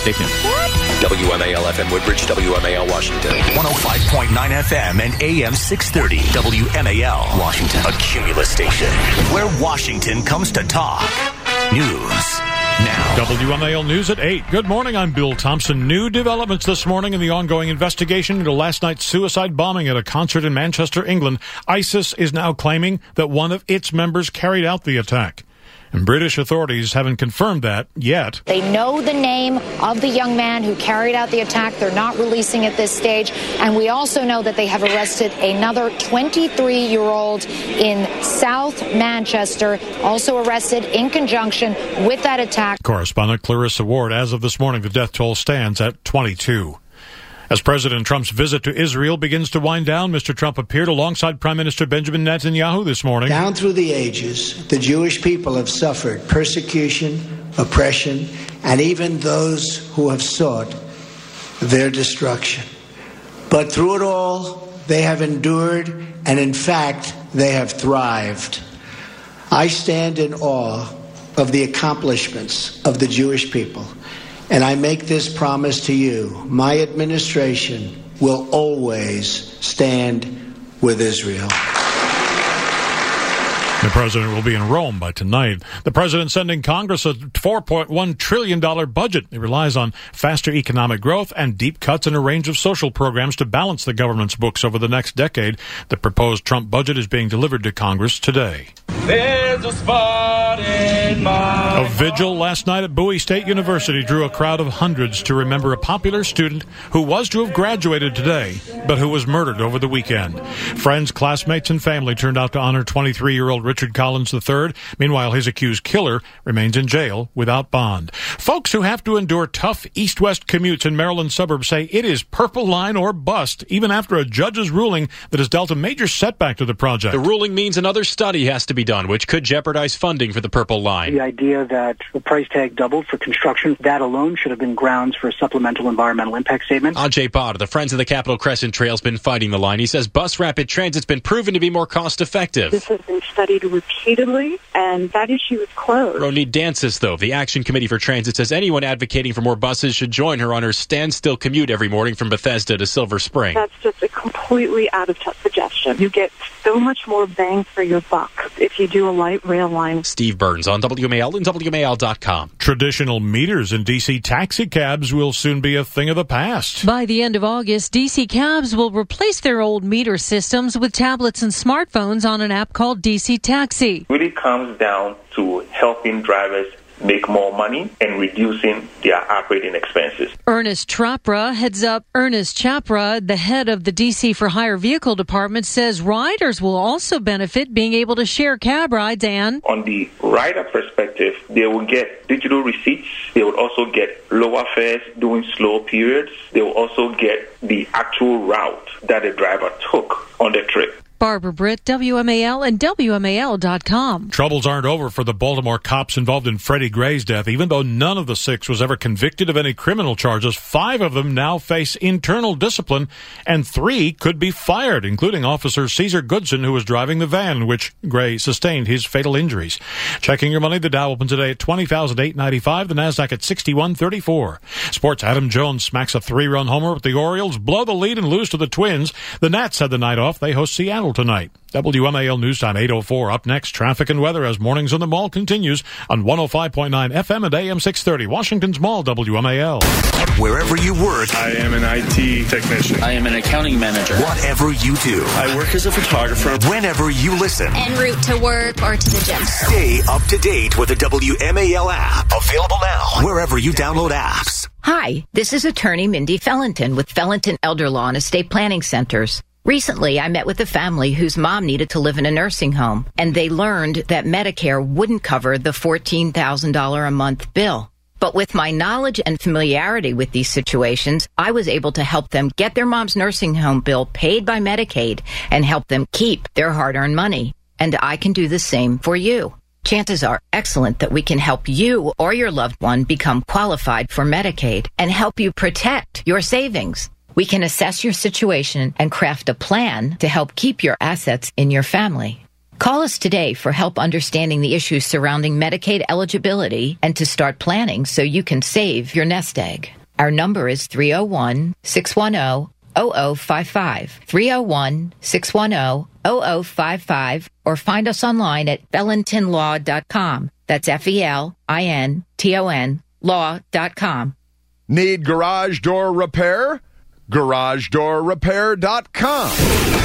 Stay tuned. WMAL FM Woodbridge, WMAL Washington. 105.9 FM and AM 630. WMAL Washington. A Cumulus station where Washington comes to talk. News now. WMAL News at 8. Good morning, I'm Bill Thompson. New developments this morning in the ongoing investigation into last night's suicide bombing at a concert in Manchester, England. ISIS is now claiming that one of its members carried out the attack. And British authorities haven't confirmed that yet. They know the name of the young man who carried out the attack. They're not releasing at this stage. And we also know that they have arrested another 23-year-old in South Manchester, also arrested in conjunction with that attack. Correspondent Clarissa Ward, as of this morning, the death toll stands at 22. As President Trump's visit to Israel begins to wind down, Mr. Trump appeared alongside Prime Minister Benjamin Netanyahu this morning. Down through the ages, the Jewish people have suffered persecution, oppression, and even those who have sought their destruction. But through it all, they have endured, and in fact, they have thrived. I stand in awe of the accomplishments of the Jewish people. And I make this promise to you. My administration will always stand with Israel. The president will be in Rome by tonight. The president sending Congress a $4.1 trillion budget. It relies on faster economic growth and deep cuts in a range of social programs to balance the government's books over the next decade. The proposed Trump budget is being delivered to Congress today. There's a spot in my A vigil last night at Bowie State University drew a crowd of hundreds to remember a popular student who was to have graduated today, but who was murdered over the weekend. Friends, classmates, and family turned out to honor 23-year-old Richard Collins III. Meanwhile, his accused killer remains in jail without bond. Folks who have to endure tough east-west commutes in Maryland suburbs say it is purple line or bust, even after a judge's ruling that has dealt a major setback to the project. The ruling means another study has to be done, which could jeopardize funding for the Purple Line. The idea that the price tag doubled for construction, that alone should have been grounds for a supplemental environmental impact statement. Ajay Bhatt, the Friends of the Capitol Crescent Trail, has been fighting the line. He says bus rapid transit's been proven to be more cost-effective. This has been studied repeatedly, and that issue is closed. Ronit Dansis, though, of the Action Committee for Transit, says anyone advocating for more buses should join her on her standstill commute every morning from Bethesda to Silver Spring. That's just a completely out-of-touch suggestion. You get so much more bang for your buck if you do a light rail line. Steve Burns on WMAL and WMAL.com. Traditional meters in D.C. taxi cabs will soon be a thing of the past. By the end of August, D.C. cabs will replace their old meter systems with tablets and smartphones on an app called DC Taxi. It really comes down to helping drivers make more money and reducing their operating expenses. Ernest Chapra, the head of the DC for Hire Vehicle Department, says riders will also benefit being able to share cab rides and... On the rider perspective, they will get digital receipts. They will also get lower fares during slow periods. They will also get the actual route that the driver took on the trip. Barbara Britt, WMAL and WMAL.com. Troubles aren't over for the Baltimore cops involved in Freddie Gray's death. Even though none of the 6 was ever convicted of any criminal charges, 5 of them now face internal discipline, and 3 could be fired, including Officer Caesar Goodson, who was driving the van in which Gray sustained his fatal injuries. Checking your money, the Dow opened today at 20,895, the Nasdaq at 6134. Sports, Adam Jones smacks a 3-run homer with the Orioles, blow the lead and lose to the Twins. The Nats had the night off. They host Seattle tonight. WMAL News Time 8:04. Up next, traffic and weather as Mornings on the Mall continues on 105.9 FM and AM 630. Washington's Mall, WMAL. Wherever you work, I am an IT technician. I am an accounting manager. Whatever you do, I work as a photographer. Whenever you listen, en route to work or to the gym. Stay up to date with the WMAL app. Available now wherever you download apps. Hi, this is attorney Mindy Fellenton with Fellenton Elder Law and Estate Planning Centers. Recently, I met with a family whose mom needed to live in a nursing home, and they learned that Medicare wouldn't cover the $14,000 a month bill. But with my knowledge and familiarity with these situations, I was able to help them get their mom's nursing home bill paid by Medicaid and help them keep their hard-earned money. And I can do the same for you. Chances are excellent that we can help you or your loved one become qualified for Medicaid and help you protect your savings. We can assess your situation and craft a plan to help keep your assets in your family. Call us today for help understanding the issues surrounding Medicaid eligibility and to start planning so you can save your nest egg. Our number is 301-610-0055, 301-610-0055, or find us online at felintonlaw.com. That's FELINTON law.com. Need garage door repair? GarageDoorRepair.com.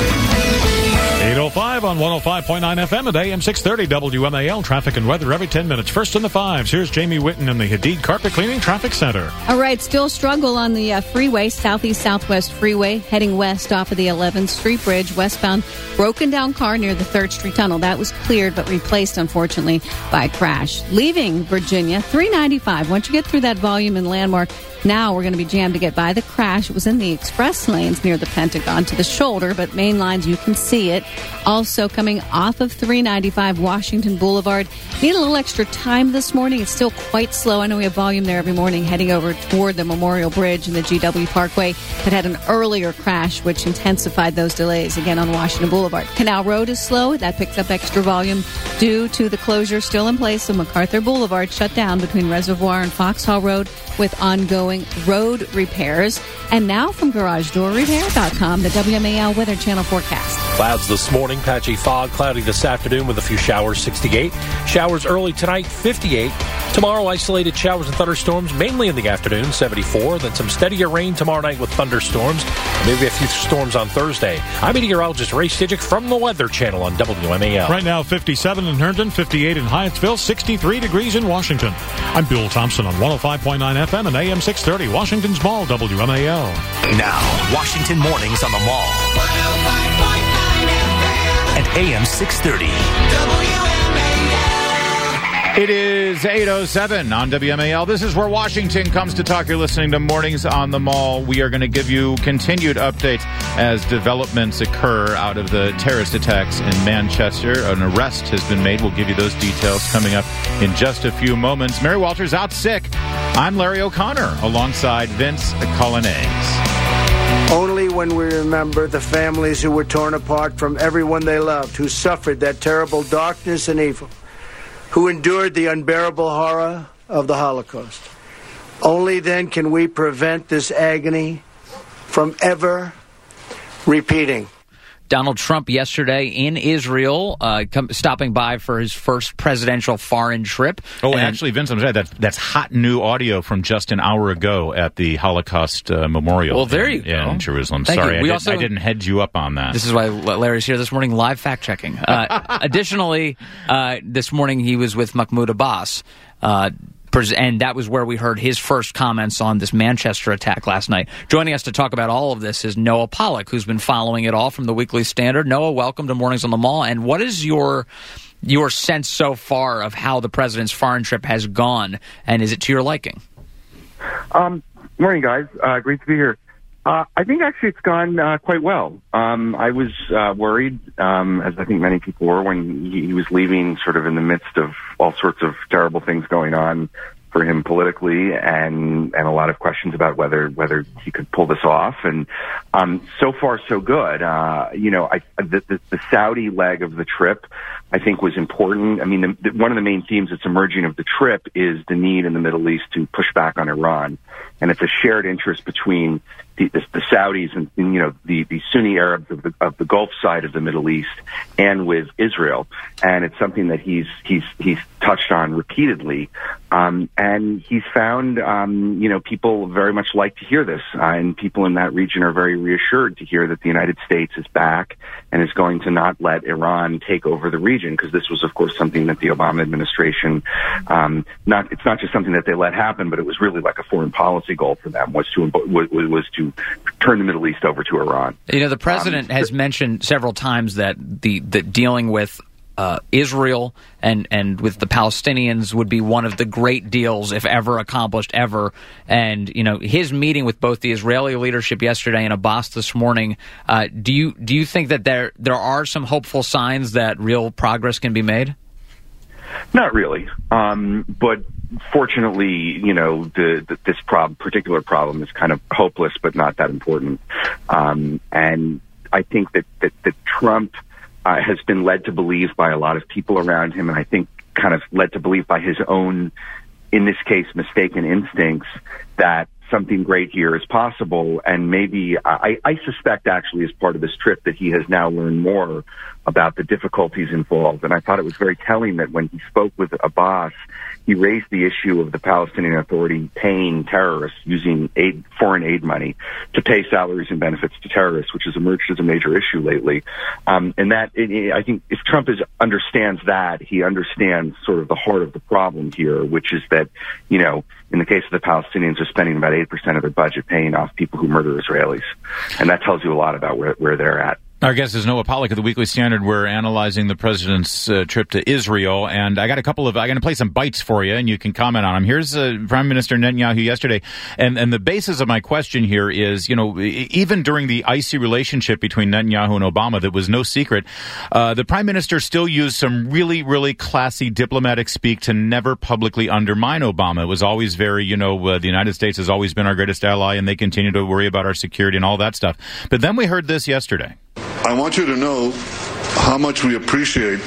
8:05 on 105.9 FM at AM 630 WMAL. Traffic and weather every 10 minutes. First in the fives, here's Jamie Whitten in the Hadid Carpet Cleaning Traffic Center. All right, still struggle on the freeway, southeast-southwest freeway, heading west off of the 11th Street Bridge, westbound. Broken down car near the 3rd Street Tunnel. That was cleared but replaced, unfortunately, by a crash. Leaving Virginia, 395. Once you get through that volume and landmark, now we're going to be jammed to get by the crash. It was in the express lanes near the Pentagon to the shoulder, but main lines, you can see it. Also coming off of 395 Washington Boulevard. Need a little extra time this morning. It's still quite slow. I know we have volume there every morning heading over toward the Memorial Bridge and the GW Parkway that had an earlier crash, which intensified those delays again on Washington Boulevard. Canal Road is slow. That picks up extra volume due to the closure still in place of MacArthur Boulevard, shut down between Reservoir and Foxhall Road with ongoing road repairs. And now from GarageDoorRepair.com, the WMAL Weather Channel forecast. Clouds this morning, patchy fog, cloudy this afternoon with a few showers, 68. Showers early tonight, 58. Tomorrow, isolated showers and thunderstorms, mainly in the afternoon, 74. Then some steadier rain tomorrow night with thunderstorms. Maybe a few storms on Thursday. I'm meteorologist Ray Stidgick from the Weather Channel on WMAL. Right now, 57 in Herndon, 58 in Hyattsville, 63 degrees in Washington. I'm Bill Thompson on 105.9 FM and AM 630, Washington's Mall, WMAL. Now, Washington Mornings on the Mall. 105.9 FM. And AM 630. It is 8:07 on WMAL. This is where Washington comes to talk. You're listening to Mornings on the Mall. We are going to give you continued updates as developments occur out of the terrorist attacks in Manchester. An arrest has been made. We'll give you those details coming up in just a few moments. Mary Walters out sick. I'm Larry O'Connor alongside Vince Colonnese. Only when we remember the families who were torn apart from everyone they loved, who suffered that terrible darkness and evil, who endured the unbearable horror of the Holocaust. Only then can we prevent this agony from ever repeating. Donald Trump yesterday in Israel, stopping by for his first presidential foreign trip. Oh, and actually, Vince, I'm sorry, that's hot new audio from just an hour ago at the Holocaust Memorial. Well, there you go. In Jerusalem. Thank Sorry, you. I didn't head you up on that. This is why Larry's here this morning, live fact-checking. Additionally, this morning he was with Mahmoud Abbas, and that was where we heard his first comments on this Manchester attack last night. Joining us to talk about all of this is Noah Pollack, who's been following it all from the Weekly Standard. Noah, welcome to Mornings on the Mall. And what is your sense so far of how the president's foreign trip has gone, and is it to your liking? Morning, guys. Great to be here. I think actually it's gone quite well. I was worried, as I think many people were, when he was leaving sort of in the midst of all sorts of terrible things going on for him politically, and a lot of questions about whether he could pull this off. And so far, so good. The Saudi leg of the trip, I think, was important. I mean, one of the main themes that's emerging of the trip is the need in the Middle East to push back on Iran. And it's a shared interest between the Saudis and the Sunni Arabs of the Gulf side of the Middle East and with Israel. And it's something that he's touched on repeatedly. And he's found, people very much like to hear this. And people in that region are very reassured to hear that the United States is back and is going to not let Iran take over the region, because this was, of course, something that the Obama administration, it's not just something that they let happen, but it was really like a foreign policy goal for them, was to turn the Middle East over to Iran. The president has mentioned several times that the dealing with Israel and with the Palestinians would be one of the great deals, if ever accomplished, ever. And his meeting with both the Israeli leadership yesterday and Abbas this morning. Do you think that there are some hopeful signs that real progress can be made? Not really, but fortunately, this particular problem is kind of hopeless, but not that important. And I think that Trump has been led to believe by a lot of people around him, and I think kind of led to believe by his own, in this case, mistaken instincts, that something great here is possible. And maybe, I suspect actually as part of this trip that he has now learned more about the difficulties involved. And I thought it was very telling that when he spoke with Abbas, he raised the issue of the Palestinian Authority paying terrorists, using foreign aid money to pay salaries and benefits to terrorists, which has emerged as a major issue lately. And that, I think if Trump understands that, he understands sort of the heart of the problem here, which is that, you know, in the case of the Palestinians, they're spending about 8% of their budget paying off people who murder Israelis. And that tells you a lot about where they're at. Our guest is Noah Pollack of the Weekly Standard. We're analyzing the president's trip to Israel, and I'm going to play some bites for you, and you can comment on them. Here's Prime Minister Netanyahu yesterday, and the basis of my question here is, you know, even during the icy relationship between Netanyahu and Obama, that was no secret, the Prime Minister still used some really, really classy diplomatic speak to never publicly undermine Obama. It was always very, you know, the United States has always been our greatest ally, and they continue to worry about our security and all that stuff. But then we heard this yesterday. I want you to know how much we appreciate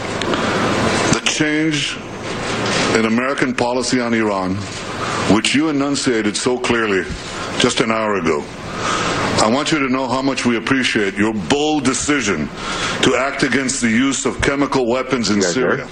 the change in American policy on Iran, which you enunciated so clearly just an hour ago. I want you to know how much we appreciate your bold decision to act against the use of chemical weapons in Syria.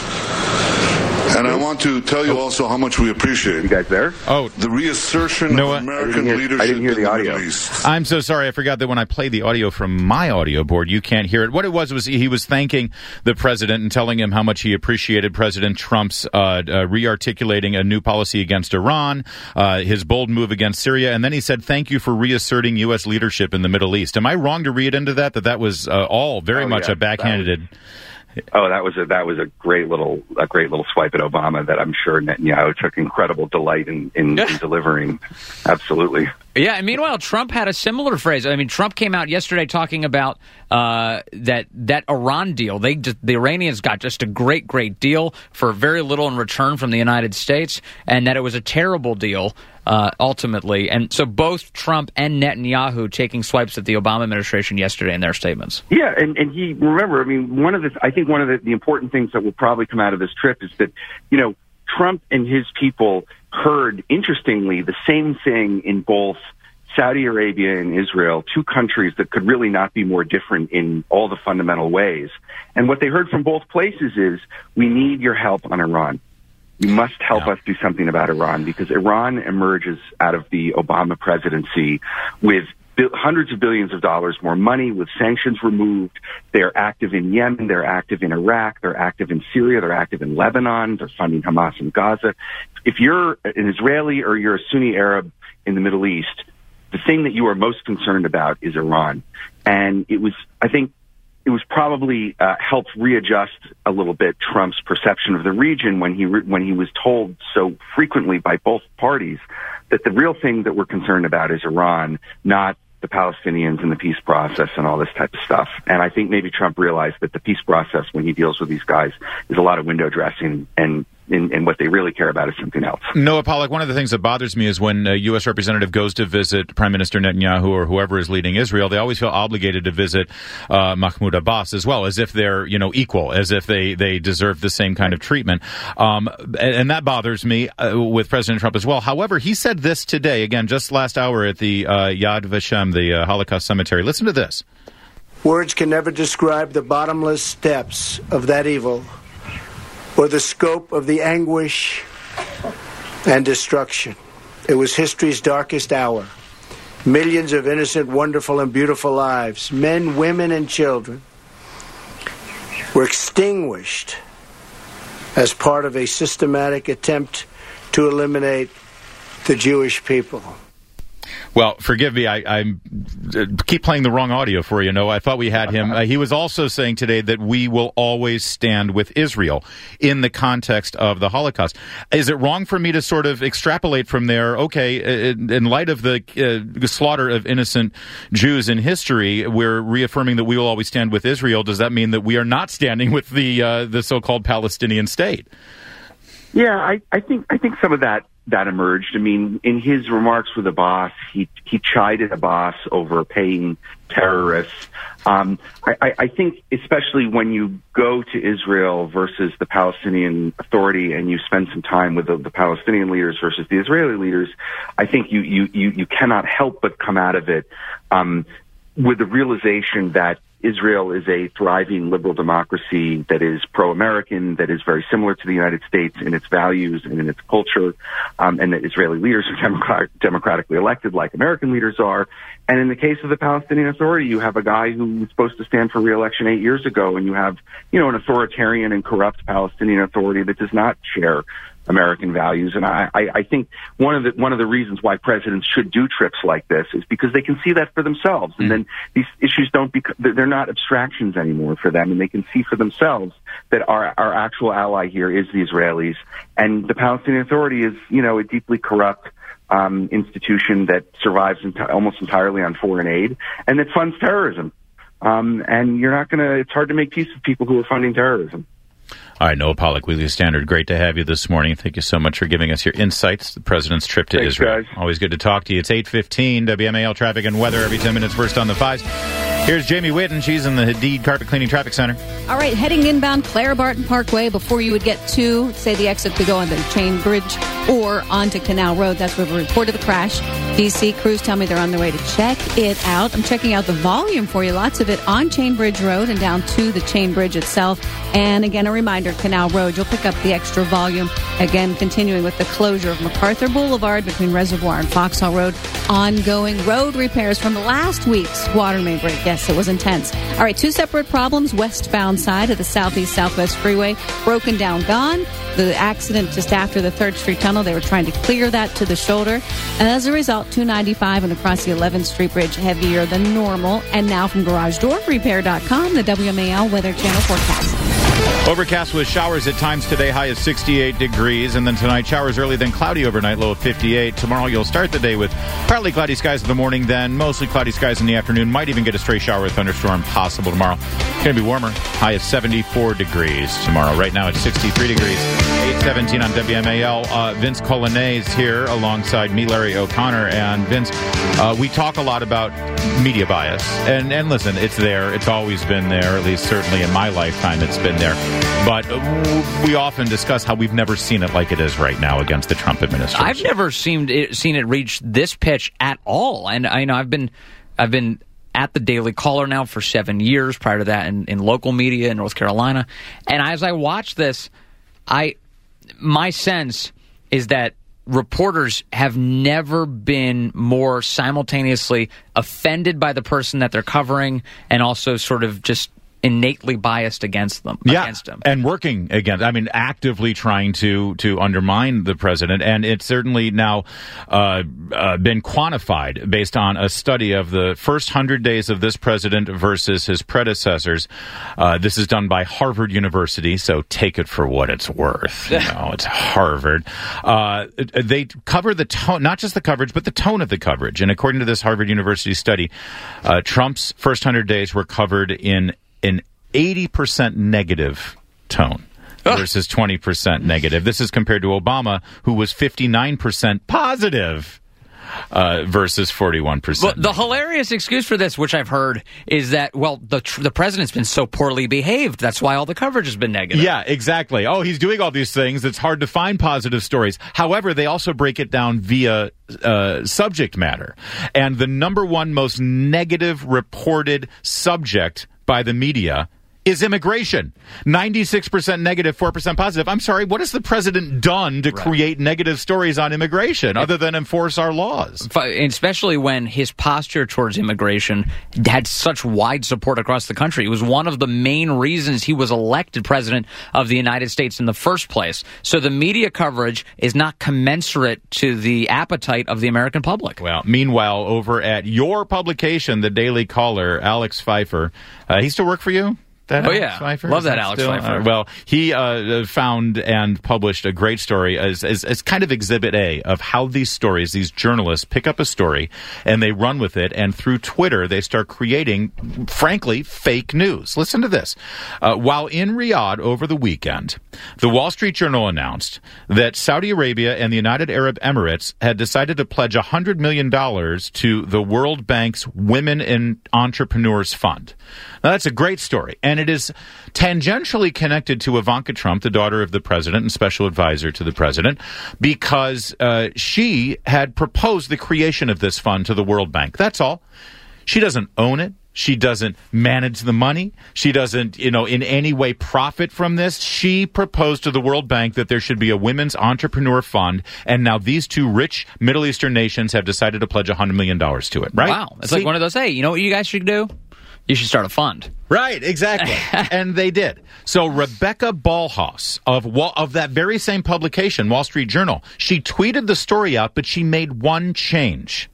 And I want to tell you also how much we appreciate. You guys there? Oh, the reassertion of American leadership. I didn't hear the audio. I'm so sorry. I forgot that when I played the audio from my audio board, you can't hear it. What it was he was thanking the president and telling him how much he appreciated President Trump's re-articulating a new policy against Iran, his bold move against Syria, and then he said, "Thank you for reasserting U.S. leadership in the Middle East." Am I wrong to read into that that was all very much a backhanded? Oh, that was a great little swipe at Obama that I'm sure Netanyahu took incredible delight in delivering. Absolutely. Yeah, and meanwhile, Trump had a similar phrase. I mean, Trump came out yesterday talking about that Iran deal. The Iranians got just a great deal for very little in return from the United States, and that it was a terrible deal ultimately. And so both Trump and Netanyahu taking swipes at the Obama administration yesterday in their statements. Yeah, and he, remember, I mean, I think one of the important things that will probably come out of this trip is that, you know, Trump and his people heard, interestingly, the same thing in both Saudi Arabia and Israel, two countries that could really not be more different in all the fundamental ways. And what they heard from both places is, we need your help on Iran. You must help us do something about Iran, because Iran emerges out of the Obama presidency with hundreds of billions of dollars more money, with sanctions removed. They're active in Yemen, they're active in Iraq, they're active in Syria, they're active in Lebanon, they're funding Hamas in Gaza. If you're an Israeli or you're a Sunni Arab in the Middle East, the thing that you are most concerned about is Iran. And I think it was probably helped readjust a little bit Trump's perception of the region when he was told so frequently by both parties that the real thing that we're concerned about is Iran, not the Palestinians and the peace process and all this type of stuff. And I think maybe Trump realized that the peace process, when he deals with these guys, is a lot of window dressing, and what they really care about is something else. Noah Pollack, one of the things that bothers me is when a U.S. representative goes to visit Prime Minister Netanyahu or whoever is leading Israel, they always feel obligated to visit Mahmoud Abbas as well, as if they're, you know, equal, as if they deserve the same kind of treatment. And that bothers me with President Trump as well. However, he said this today, again, just last hour at the Yad Vashem, the Holocaust Cemetery. Listen to this. Words can never describe the bottomless depths of that evil, or the scope of the anguish and destruction. It was history's darkest hour. Millions of innocent, wonderful, and beautiful lives, men, women, and children, were extinguished as part of a systematic attempt to eliminate the Jewish people. Well, forgive me, I keep playing the wrong audio for you, Noah. I thought we had him. He was also saying today that we will always stand with Israel in the context of the Holocaust. Is it wrong for me to sort of extrapolate from there, okay, in light of the slaughter of innocent Jews in history, we're reaffirming that we will always stand with Israel. Does that mean that we are not standing with the so-called Palestinian state? Yeah, I think some of that that emerged. I mean, in his remarks with Abbas, he chided Abbas over paying terrorists. I think especially when you go to Israel versus the Palestinian Authority and you spend some time with the Palestinian leaders versus the Israeli leaders, I think you cannot help but come out of it with the realization that Israel is a thriving liberal democracy that is pro-American, that is very similar to the United States in its values and in its culture, and that Israeli leaders are democratically elected like American leaders are. And in the case of the Palestinian Authority, you have a guy who was supposed to stand for re-election 8 years ago, and you have, an authoritarian and corrupt Palestinian Authority that does not share American values. And I think one of the reasons why presidents should do trips like this is because they can see that for themselves. And then these issues they're not abstractions anymore for them, and they can see for themselves that our actual ally here is the Israelis. And the Palestinian Authority is, a deeply corrupt institution that survives almost entirely on foreign aid and that funds terrorism. And it's hard to make peace with people who are funding terrorism. All right, Noah Pollack, Weekly Standard. Great to have you this morning. Thank you so much for giving us your insights. The president's trip to Israel. Guys. Always good to talk to you. It's 8:15, WMAL traffic and weather every 10 minutes, first on the 5s. Here's Jamie Whitten. She's in the Hadid Carpet Cleaning Traffic Center. All right, heading inbound Clara Barton Parkway before you would get to, say, the exit to go on the Chain Bridge or onto Canal Road. That's where we reported the crash. DC crews tell me they're on their way to check it out. I'm checking out the volume for you. Lots of it on Chain Bridge Road and down to the Chain Bridge itself. And again, a reminder, Canal Road, you'll pick up the extra volume. Again, continuing with the closure of MacArthur Boulevard between Reservoir and Foxhall Road. Ongoing road repairs from last week's water main break. Yes, it was intense. All right, two separate problems. Westbound side of the Southeast-Southwest Freeway, broken down, gone. The accident just after the 3rd Street Tunnel, they were trying to clear that to the shoulder. And as a result, 295 and across the 11th Street Bridge heavier than normal. And now from GarageDoorRepair.com, the WMAL Weather Channel forecast. Overcast with showers at times today, high of 68 degrees. And then tonight, showers early, then cloudy overnight, low of 58. Tomorrow, you'll start the day with partly cloudy skies in the morning, then mostly cloudy skies in the afternoon. Might even get a stray shower or thunderstorm possible tomorrow. It's going to be warmer, high of 74 degrees tomorrow. Right now, it's 63 degrees. 8:17 on WMAL. Vince Colonnais is here alongside me, Larry O'Connor. And Vince, we talk a lot about media bias. And listen, it's there. It's always been there, at least certainly in my lifetime it's been there. But we often discuss how we've never seen it like it is right now against the Trump administration. I've never seen it reach this pitch at all. And I've been at the Daily Caller now for 7 years, prior to that in local media in North Carolina. And as I watch this, my sense is that reporters have never been more simultaneously offended by the person that they're covering and also sort of just innately biased against them. Against him. And working against, actively trying to undermine the president. And it's certainly now been quantified based on a study of the first 100 days of this president versus his predecessors. This is done by Harvard University, so take it for what it's worth. It's Harvard. They cover the tone, not just the coverage, but the tone of the coverage. And according to this Harvard University study, Trump's first 100 days were covered in an 80% negative tone versus 20% negative. This is compared to Obama, who was 59% positive versus 41%. Well, the hilarious excuse for this, which I've heard, is that, the president's been so poorly behaved. That's why all the coverage has been negative. Yeah, exactly. Oh, he's doing all these things. It's hard to find positive stories. However, they also break it down via subject matter. And the number one most negative reported subject by the media is immigration. 96% negative, 4% positive. I'm sorry, what has the president done to create negative stories on immigration other than enforce our laws? Especially when his posture towards immigration had such wide support across the country. It was one of the main reasons he was elected president of the United States in the first place. So the media coverage is not commensurate to the appetite of the American public. Well, meanwhile, over at your publication, The Daily Caller, Alex Pfeiffer, he still work for you? that Oh, Alex yeah. Pfeiffer? Love Is that Alex still? Pfeiffer. Well, he found and published a great story as kind of exhibit A of how these stories, these journalists pick up a story and they run with it, and through Twitter they start creating, frankly, fake news. Listen to this. While in Riyadh over the weekend, the Wall Street Journal announced that Saudi Arabia and the United Arab Emirates had decided to pledge $100 million to the World Bank's Women in Entrepreneurs Fund. Now, that's a great story, and it is tangentially connected to Ivanka Trump, the daughter of the president and special advisor to the president, because she had proposed the creation of this fund to the World Bank. That's all. She doesn't own it. She doesn't manage the money. She doesn't, in any way profit from this. She proposed to the World Bank that there should be a women's entrepreneur fund, and now these two rich Middle Eastern nations have decided to pledge $100 million to it, right? Wow. It's like one of those, hey, you know what you guys should do? You should start a fund. Right, exactly. And they did. So Rebecca Ballhaus of that very same publication, Wall Street Journal, she tweeted the story out, but she made one change.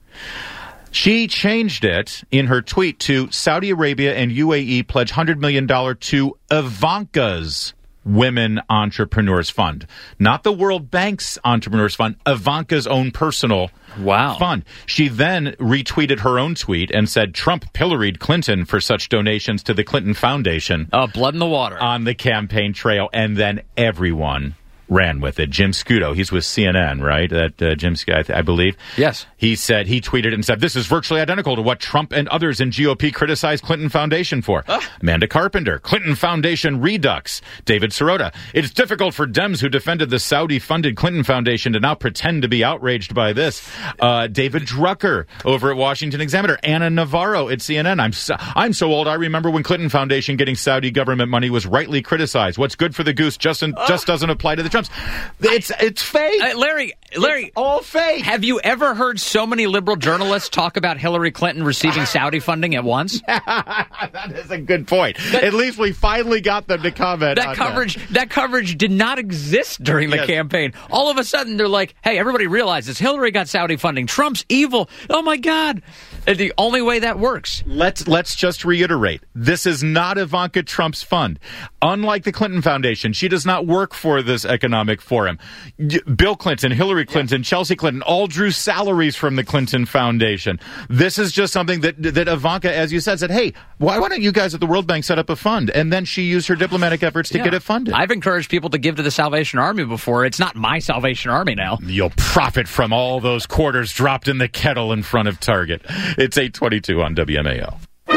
She changed it in her tweet to Saudi Arabia and UAE pledge $100 million to Ivanka's Women Entrepreneurs Fund. Not the World Bank's Entrepreneurs Fund, Ivanka's own personal fund. She then retweeted her own tweet and said Trump pilloried Clinton for such donations to the Clinton Foundation. Oh, blood in the water. On the campaign trail. And then everyone ran with it. Jim Scudo, he's with CNN, right? That Jim Scudo, I believe. Yes. He tweeted and said, this is virtually identical to what Trump and others in GOP criticized Clinton Foundation for. Amanda Carpenter, Clinton Foundation Redux. David Sirota, it's difficult for Dems who defended the Saudi-funded Clinton Foundation to now pretend to be outraged by this. David Drucker over at Washington Examiner. Anna Navarro at CNN. I'm so old I remember when Clinton Foundation getting Saudi government money was rightly criticized. What's good for the goose just doesn't apply to the Trumps. It's fake. Larry, it's all fake. Have you ever heard so many liberal journalists talk about Hillary Clinton receiving Saudi funding at once? That is a good point. At least we finally got them to comment on that coverage did not exist during the campaign. All of a sudden, they're like, hey, everybody realizes Hillary got Saudi funding. Trump's evil. Oh, my God. The only way that works. Let's just reiterate. This is not Ivanka Trump's fund. Unlike the Clinton Foundation, she does not work for this economic forum. Bill Clinton, Hillary Clinton, Chelsea Clinton all drew salaries from the Clinton Foundation. This is just something that Ivanka, as you said, hey, why don't you guys at the World Bank set up a fund? And then she used her diplomatic efforts to get it funded. I've encouraged people to give to the Salvation Army before. It's not my Salvation Army now. You'll profit from all those quarters dropped in the kettle in front of Target. It's 8:22 on WMAL.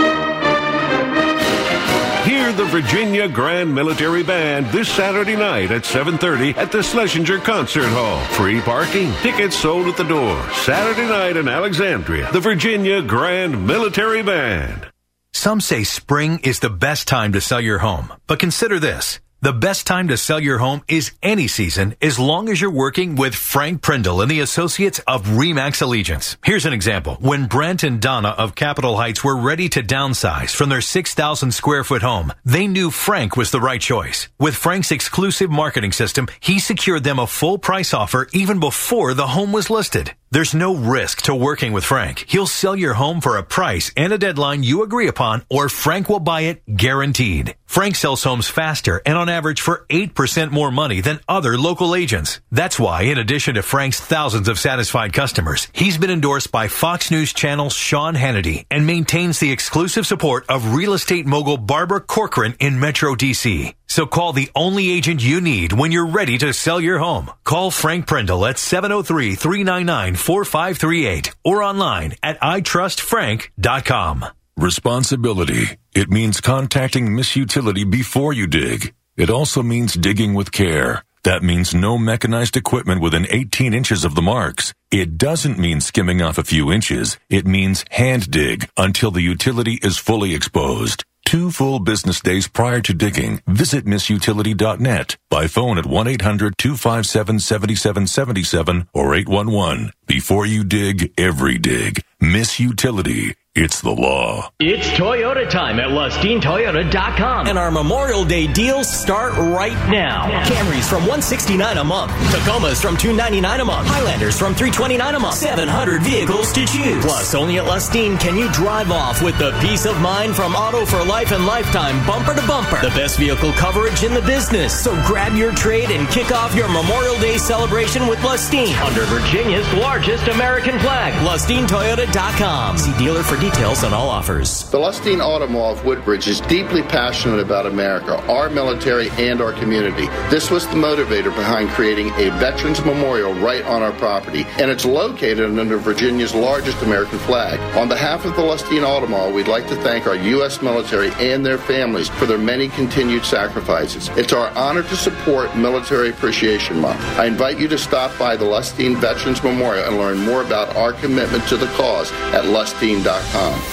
Hear the Virginia Grand Military Band this Saturday night at 7:30 at the Schlesinger Concert Hall. Free parking. Tickets sold at the door. Saturday night in Alexandria. The Virginia Grand Military Band. Some say spring is the best time to sell your home. But consider this. The best time to sell your home is any season, as long as you're working with Frank Prindle and the associates of RE/MAX Allegiance. Here's an example. When Brent and Donna of Capitol Heights were ready to downsize from their 6,000 square foot home, they knew Frank was the right choice. With Frank's exclusive marketing system, he secured them a full price offer even before the home was listed. There's no risk to working with Frank. He'll sell your home for a price and a deadline you agree upon, or Frank will buy it guaranteed. Frank sells homes faster and on average for 8% more money than other local agents. That's why, in addition to Frank's thousands of satisfied customers, he's been endorsed by Fox News Channel's Sean Hannity and maintains the exclusive support of real estate mogul Barbara Corcoran in Metro D.C. So call the only agent you need when you're ready to sell your home. Call Frank Prindle at 703-399-4538 or online at itrustfrank.com. Responsibility. It means contacting Miss Utility before you dig. It also means digging with care. That means no mechanized equipment within 18 inches of the marks. It doesn't mean skimming off a few inches. It means hand dig until the utility is fully exposed. 2 full business days prior to digging, visit missutility.net. By phone at 1-800-257-7777 or 811. Before you dig, every dig. Miss Utility. It's the law. It's Toyota time at LustineToyota.com. And our Memorial Day deals start right now. Camrys from $169 a month. Tacomas from $299 a month. Highlanders from $329 a month. 700 vehicles to choose. Plus, only at Lustine can you drive off with the peace of mind from Auto for Life and Lifetime bumper to bumper. The best vehicle coverage in the business. So grab your trade and kick off your Memorial Day celebration with Lustine. Under Virginia's largest American flag. LustineToyota.com. See dealer for details on all offers. The Lustine Auto Mall of Woodbridge is deeply passionate about America, our military, and our community. This was the motivator behind creating a Veterans Memorial right on our property, and it's located under Virginia's largest American flag. On behalf of the Lustine Auto Mall, we'd like to thank our U.S. military and their families for their many continued sacrifices. It's our honor to support Military Appreciation Month. I invite you to stop by the Lustine Veterans Memorial and learn more about our commitment to the cause at lustine.com.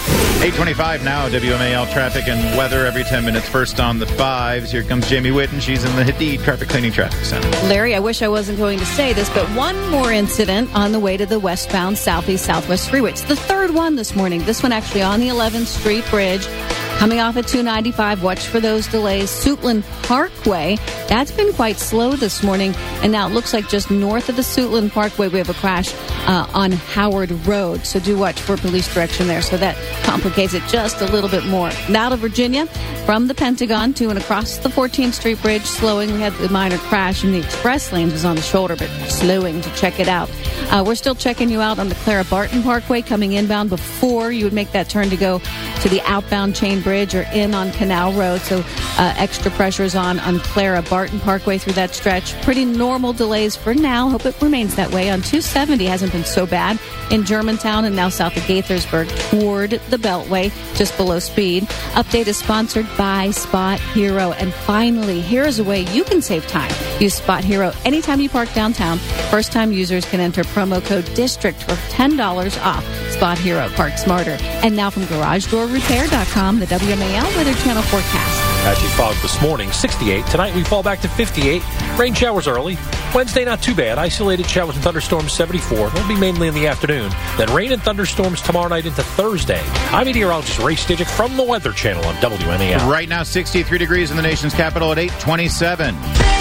8:25 now, WMAL traffic and weather every 10 minutes. First on the 5s. Here comes Jamie Whitten. She's in the Hadid Carpet Cleaning Traffic Center. Larry, I wish I wasn't going to say this, but one more incident on the way to the westbound Southeast Southwest Freeway. It's the third one this morning. This one actually on the 11th Street Bridge. Coming off at 295, watch for those delays. Suitland Parkway, that's been quite slow this morning. And now it looks like just north of the Suitland Parkway, we have a crash on Howard Road. So do watch for police direction there. So that complicates it just a little bit more. Now to Virginia, from the Pentagon to and across the 14th Street Bridge, slowing. We had the minor crash in the express lanes was on the shoulder, but slowing to check it out. We're still checking you out on the Clara Barton Parkway, coming inbound before you would make that turn to go to the outbound Chain Bridge or in on Canal Road. So extra pressure is on Clara Barton Parkway through that stretch. Pretty normal delays for now. Hope it remains that way. On 270 hasn't been so bad in Germantown and now south of Gaithersburg toward the Beltway, just below speed. Update is sponsored by Spot Hero. And finally, here is a way you can save time. Use Spot Hero anytime you park downtown. First-time users can enter promo code DISTRICT for $10 off. Spot Hero, park smarter. And now from GarageDoorRepair.com, the WMAL Weather Channel forecast. Patchy fog this morning, 68. Tonight we fall back to 58. Rain showers early. Wednesday, not too bad. Isolated showers and thunderstorms, 74. They'll be mainly in the afternoon. Then rain and thunderstorms tomorrow night into Thursday. I'm meteorologist Ray Stidgick from the Weather Channel on WMAL. Right now, 63 degrees in the nation's capital at 8:27.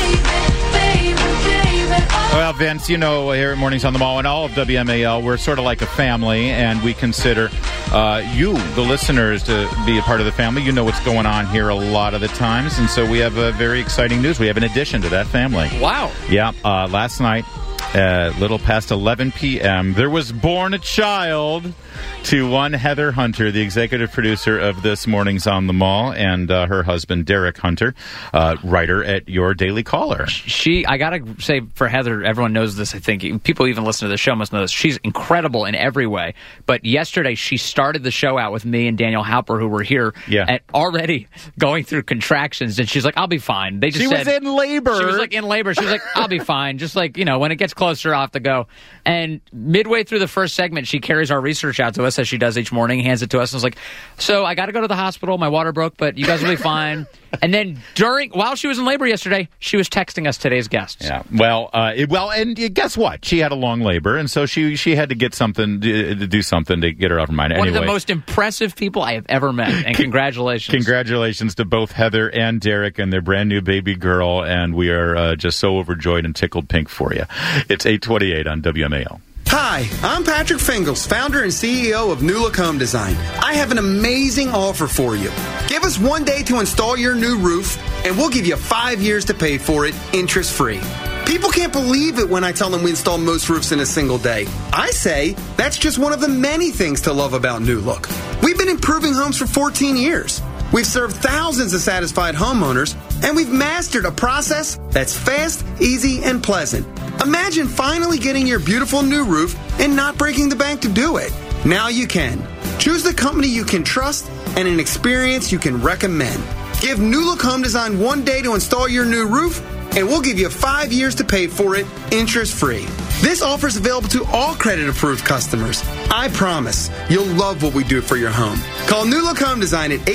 Well, Vince, you know, here at Mornings on the Mall and all of WMAL, we're sort of like a family, and we consider you, the listeners, to be a part of the family. You know what's going on here a lot of the times, and so we have very exciting news. We have an addition to that family. Wow. Yeah, last night, little past 11 p.m., there was born a child to one Heather Hunter, the executive producer of This Mornings on the Mall, and her husband, Derek Hunter, writer at Your Daily Caller. I got to say, for Heather, everyone knows this, I think. People even listen to the show must know this. She's incredible in every way. But yesterday, she started the show out with me and Daniel Halper, who were here, at already going through contractions, and she's like, I'll be fine. She was in labor. She was like in labor. She was like, I'll be fine. Just like, you know, when it gets closer, I'll have to go. And midway through the first segment, she carries our research out to us, as she does each morning, hands it to us, and was like, so I got to go to the hospital. My water broke, but you guys will be fine. And then while she was in labor yesterday, she was texting us today's guests. Yeah. Well, and guess what? She had a long labor, and so she had to get something to do something to get her out of her mind. One of the most impressive people I have ever met, and congratulations. Congratulations to both Heather and Derek and their brand new baby girl, and we are just so overjoyed and tickled pink for you. It's 8:28 on WMAL. Hi, I'm Patrick Fingles, founder and CEO of New Look Home Design. I have an amazing offer for you. Give us 1 day to install your new roof, and we'll give you 5 years to pay for it, interest-free. People can't believe it when I tell them we install most roofs in a single day. I say that's just one of the many things to love about New Look. We've been improving homes for 14 years. We've served thousands of satisfied homeowners, and we've mastered a process that's fast, easy, and pleasant. Imagine finally getting your beautiful new roof and not breaking the bank to do it. Now you can. Choose the company you can trust and an experience you can recommend. Give New Look Home Design 1 day to install your new roof, and we'll give you 5 years to pay for it, interest-free. This offer is available to all credit-approved customers. I promise you'll love what we do for your home. Call New Look Home Design at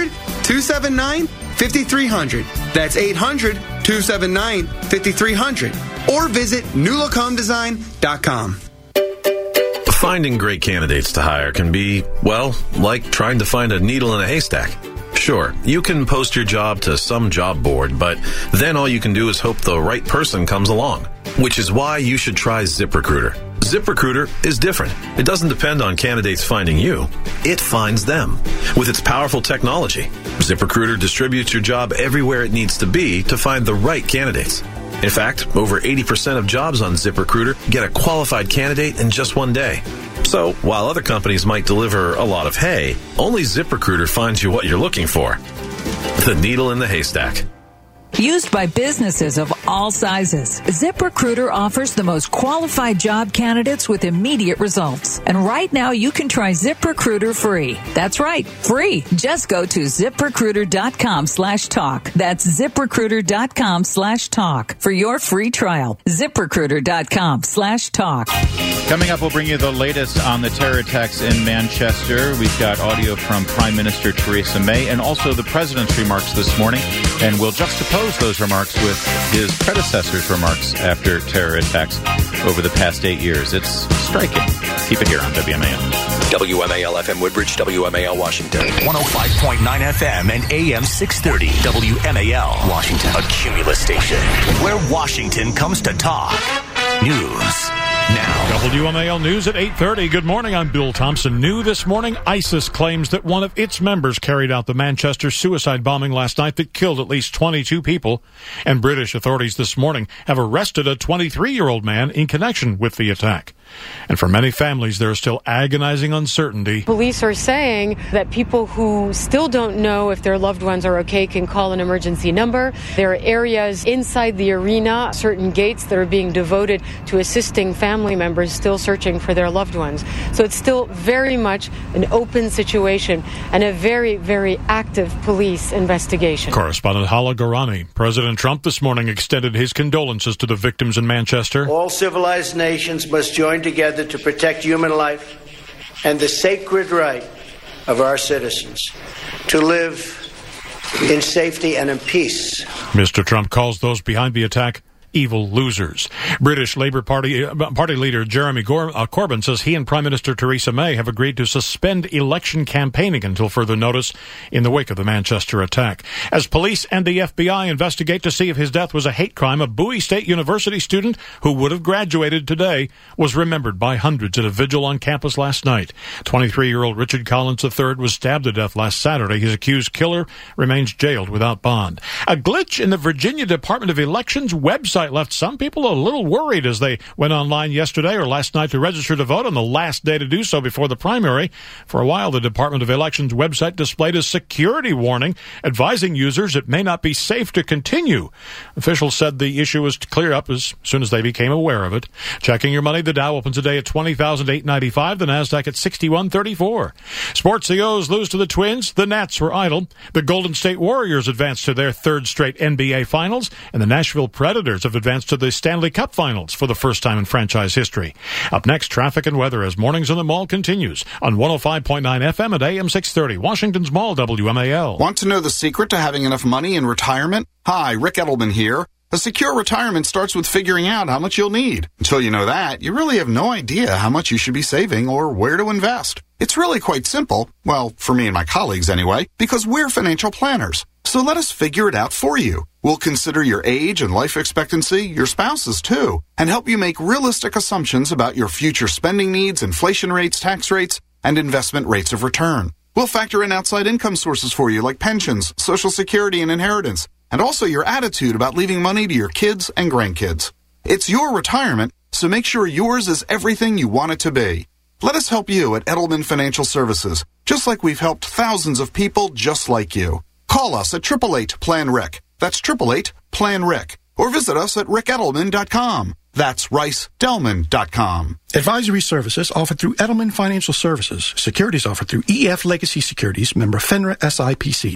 800-279-5300. That's 800-279-5300. Or visit newlookhomedesign.com. Finding great candidates to hire can be, well, like trying to find a needle in a haystack. Sure, you can post your job to some job board, but then all you can do is hope the right person comes along. Which is why you should try ZipRecruiter. ZipRecruiter is different. It doesn't depend on candidates finding you. It finds them. With its powerful technology, ZipRecruiter distributes your job everywhere it needs to be to find the right candidates. In fact, over 80% of jobs on ZipRecruiter get a qualified candidate in just one day. So, while other companies might deliver a lot of hay, only ZipRecruiter finds you what you're looking for. The needle in the haystack. Used by businesses of all sizes, ZipRecruiter offers the most qualified job candidates with immediate results. And right now you can try ZipRecruiter free. That's right, free. Just go to ZipRecruiter.com/talk. That's ZipRecruiter.com/talk for your free trial. ZipRecruiter.com/talk. Coming up, we'll bring you the latest on the terror attacks in Manchester. We've got audio from Prime Minister Theresa May and also the President's remarks this morning. And we'll juxtapose those remarks with his predecessor's remarks after terror attacks over the past 8 years. It's striking. Keep it here on WMAL. WMAL FM Woodbridge, WMAL Washington. 105.9 FM and AM 630. WMAL Washington. A Cumulus station where Washington comes to talk. News now. WMAL News at 8:30. Good morning, I'm Bill Thompson. New this morning, ISIS claims that one of its members carried out the Manchester suicide bombing last night that killed at least 22 people. And British authorities this morning have arrested a 23-year-old man in connection with the attack. And for many families, there is still agonizing uncertainty. Police are saying that people who still don't know if their loved ones are okay can call an emergency number. There are areas inside the arena, certain gates that are being devoted to assisting family members still searching for their loved ones. So it's still very much an open situation and a very, very active police investigation. Correspondent Hala Gorani. President Trump this morning extended his condolences to the victims in Manchester. All civilized nations must join together to protect human life and the sacred right of our citizens to live in safety and in peace. Mr. Trump calls those behind the attack evil losers. British Labour Party leader Jeremy Corbyn says he and Prime Minister Theresa May have agreed to suspend election campaigning until further notice in the wake of the Manchester attack. As police and the FBI investigate to see if his death was a hate crime, a Bowie State University student who would have graduated today was remembered by hundreds at a vigil on campus last night. 23-year-old Richard Collins III was stabbed to death last Saturday. His accused killer remains jailed without bond. A glitch in the Virginia Department of Elections website left some people a little worried as they went online yesterday or last night to register to vote on the last day to do so before the primary. For a while, the Department of Elections website displayed a security warning advising users it may not be safe to continue. Officials said the issue was cleared up as soon as they became aware of it. Checking your money, the Dow opens today at 20,895, the Nasdaq at 6134. Sports, the O's lose to the Twins. The Nats were idle. The Golden State Warriors advanced to their third straight NBA Finals, and the Nashville Predators have advanced to the Stanley Cup Finals for the first time in franchise history. Up next, traffic and weather as Mornings in the Mall continues on 105.9 FM at AM 630. Washington's Mall, WMAL. Want to know the secret to having enough money in retirement? Hi, Rick Edelman here. A secure retirement starts with figuring out how much you'll need. Until you know that, you really have no idea how much you should be saving or where to invest. It's really quite simple. Well, for me and my colleagues anyway, because we're financial planners. So let us figure it out for you. We'll consider your age and life expectancy, your spouse's too, and help you make realistic assumptions about your future spending needs, inflation rates, tax rates, and investment rates of return. We'll factor in outside income sources for you like pensions, Social Security, and inheritance, and also your attitude about leaving money to your kids and grandkids. It's your retirement, so make sure yours is everything you want it to be. Let us help you at Edelman Financial Services, just like we've helped thousands of people just like you. Call us at 888-PLAN-RIC. That's 888-PLAN-RIC. Or visit us at rickedelman.com. That's ricedelman.com. Advisory services offered through Edelman Financial Services. Securities offered through EF Legacy Securities, member FINRA SIPC.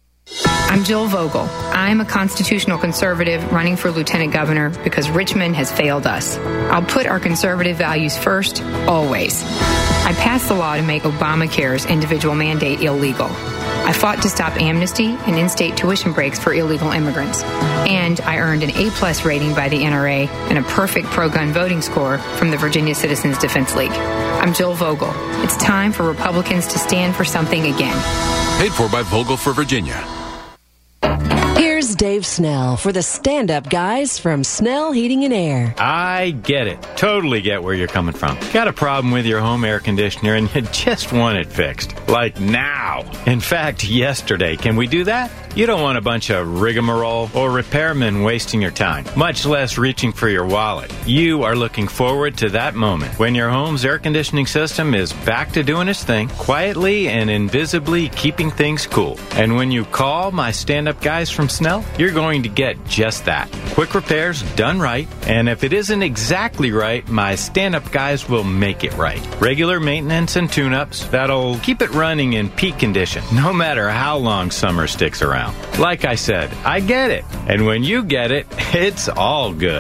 I'm Jill Vogel. I'm a constitutional conservative running for lieutenant governor because Richmond has failed us. I'll put our conservative values first, always. I passed the law to make Obamacare's individual mandate illegal. I fought to stop amnesty and in-state tuition breaks for illegal immigrants. And I earned an A+ rating by the NRA and a perfect pro-gun voting score from the Virginia Citizens Defense League. I'm Jill Vogel. It's time for Republicans to stand for something again. Paid for by Vogel for Virginia. Here's Dave Snell for the stand-up guys from Snell Heating and Air. I get it. Totally get where you're coming from. Got a problem with your home air conditioner and you just want it fixed. Like now. In fact, yesterday. Can we do that? You don't want a bunch of rigmarole or repairmen wasting your time, much less reaching for your wallet. You are looking forward to that moment when your home's air conditioning system is back to doing its thing, quietly and invisibly keeping things cool. And when you call my stand-up guys from Snell, you're going to get just that. Quick repairs done right, and if it isn't exactly right, my stand-up guys will make it right. Regular maintenance and tune-ups that'll keep it running in peak condition, no matter how long summer sticks around. Like I said, I get it. And when you get it, it's all good.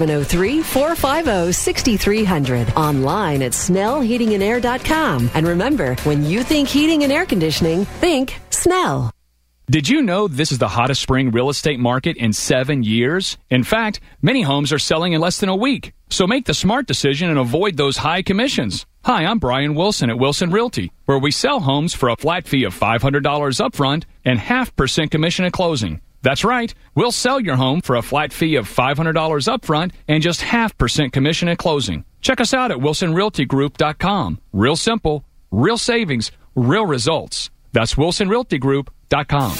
703-450-6300. Online at SnellHeatingandAir.com. And remember, when you think heating and air conditioning, think Snell. Did you know this is the hottest spring real estate market in 7 years? In fact, many homes are selling in less than a week. So make the smart decision and avoid those high commissions. Hi, I'm Brian Wilson at Wilson Realty, where we sell homes for a flat fee of $500 upfront and 0.5% commission at closing. That's right. We'll sell your home for a flat fee of $500 upfront and just 0.5% commission at closing. Check us out at WilsonRealtyGroup.com. Real simple, real savings, real results. That's WilsonRealtyGroup.com.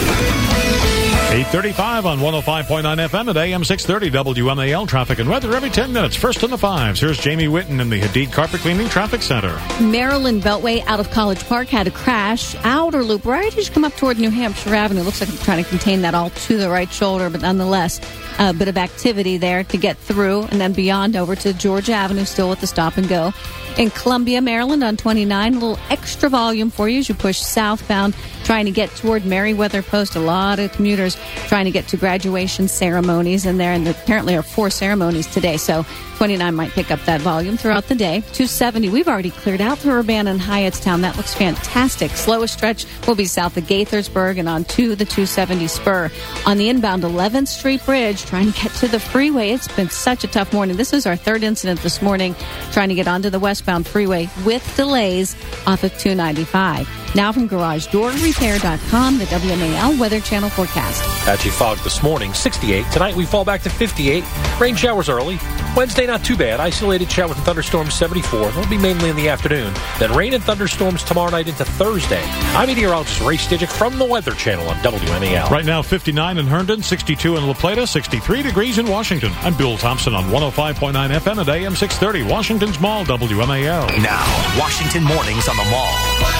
8:35 on 105.9 FM at AM 630 WMAL. Traffic and weather every 10 minutes. First in the fives. Here's Jamie Whitten in the Hadid Carpet Cleaning Traffic Center. Maryland Beltway out of College Park had a crash. Outer loop right as you come up toward New Hampshire Avenue. Looks like I'm trying to contain that all to the right shoulder, but nonetheless, a bit of activity there to get through. And then beyond over to Georgia Avenue, still with the stop and go. In Columbia, Maryland on 29, a little extra volume for you as you push southbound, trying to get toward Meriwether Post. A lot of commuters trying to get to graduation ceremonies in there, and there apparently are 4 ceremonies today, so 29 might pick up that volume throughout the day. 270, we've already cleared out through Urbana and Hyattstown. That looks fantastic. Slowest stretch will be south of Gaithersburg and on to the 270 spur. On the inbound 11th Street Bridge, trying to get to the freeway. It's been such a tough morning. This is our third incident this morning, trying to get onto the westbound freeway with delays off of 295. Now from GarageDoorRepair.com, the WMAL Weather Channel forecast. Patchy fog this morning, 68. Tonight we fall back to 58. Rain showers early. Wednesday, not too bad. Isolated showers and thunderstorms, 74. They'll be mainly in the afternoon. Then rain and thunderstorms tomorrow night into Thursday. I'm meteorologist Ray Stidgick from the Weather Channel on WMAL. Right now, 59 in Herndon, 62 in La Plata, 63 degrees in Washington. I'm Bill Thompson on 105.9 FM at AM 630, Washington's Mall, WMAL. Now, Washington Mornings on the Mall.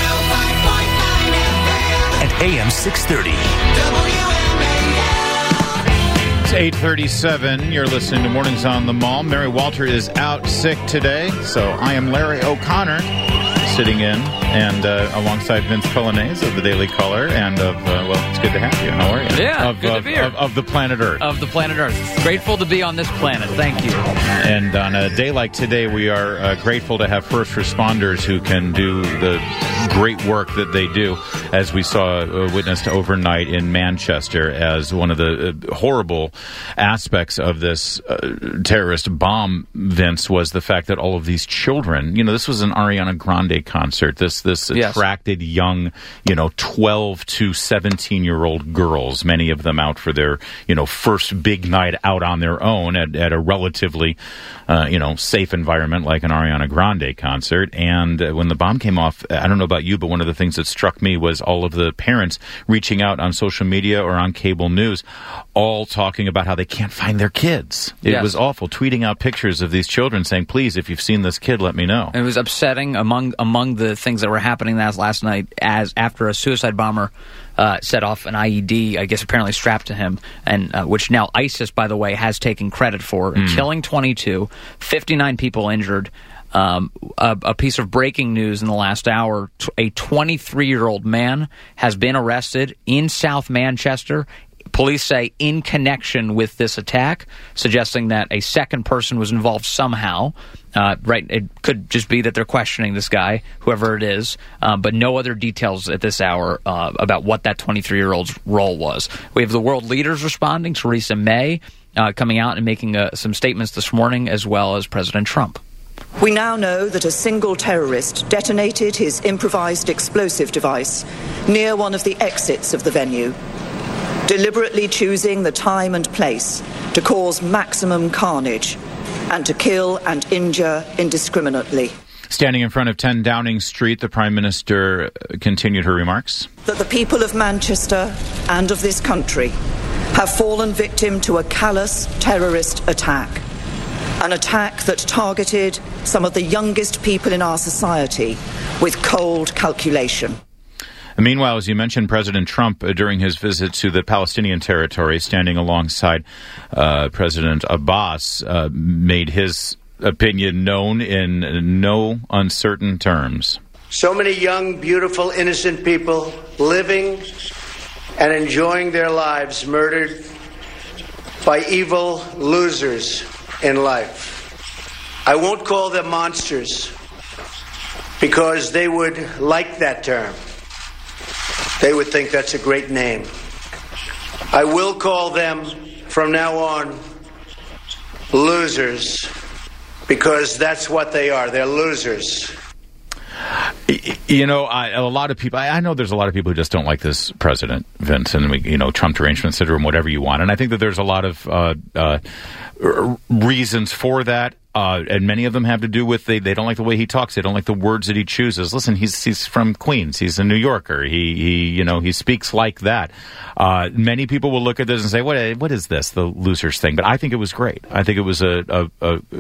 At AM 630. It's 8:37. You're listening to Mornings on the Mall. Mary Walter is out sick today, so I am Larry O'Connor sitting in and alongside Vince Colonnese of the Daily Caller and of, well, it's good to have you. How are you? Yeah, good to be here. Of the planet Earth. Of the planet Earth. Grateful to be on this planet. Thank you. And on a day like today, we are grateful to have first responders who can do the great work that they do, as we saw witnessed overnight in Manchester, as one of the horrible aspects of this terrorist bomb, Vince, was the fact that all of these children, this was an Ariana Grande concert. This attracted young, 12 to 17-year-old girls, many of them out for their, first big night out on their own at a relatively, safe environment like an Ariana Grande concert. And when the bomb came off, I don't know about you, but one of the things that struck me was all of the parents reaching out on social media or on cable news, all talking about how they can't find their kids. It was awful, tweeting out pictures of these children saying, please, if you've seen this kid, let me know. It was upsetting among the things that were happening last night as after a suicide bomber set off an IED, I guess apparently strapped to him, and which now ISIS, by the way, has taken credit for, killing 22, 59 people injured. A piece of breaking news in the last hour, a 23-year-old man has been arrested in South Manchester police say in connection with this attack, suggesting that a second person was involved somehow. It could just be that they're questioning this guy, whoever it is, but no other details at this hour about what that 23-year-old's role was. We have the world leaders responding, Theresa May coming out and making some statements this morning, as well as President Trump. We now know that a single terrorist detonated his improvised explosive device near one of the exits of the venue, deliberately choosing the time and place to cause maximum carnage and to kill and injure indiscriminately. Standing in front of 10 Downing Street, the Prime Minister continued her remarks. That the people of Manchester and of this country have fallen victim to a callous terrorist attack. An attack that targeted some of the youngest people in our society with cold calculation. Meanwhile, as you mentioned, President Trump, during his visit to the Palestinian territory, standing alongside President Abbas, made his opinion known in no uncertain terms. So many young, beautiful, innocent people living and enjoying their lives murdered by evil losers in life. I won't call them monsters because they would like that term. They would think that's a great name. I will call them from now on losers because that's what they are. They're losers. You know, a lot of people, I know there's a lot of people who just don't like this president, Vince, and Trump derangement syndrome, whatever you want. And I think that there's a lot of reasons for that. And many of them have to do with they don't like the way he talks. They don't like the words that he chooses. Listen, he's from Queens. He's a New Yorker. He speaks like that. Many people will look at this and say, what is this, the losers thing? But I think it was great. I think it was a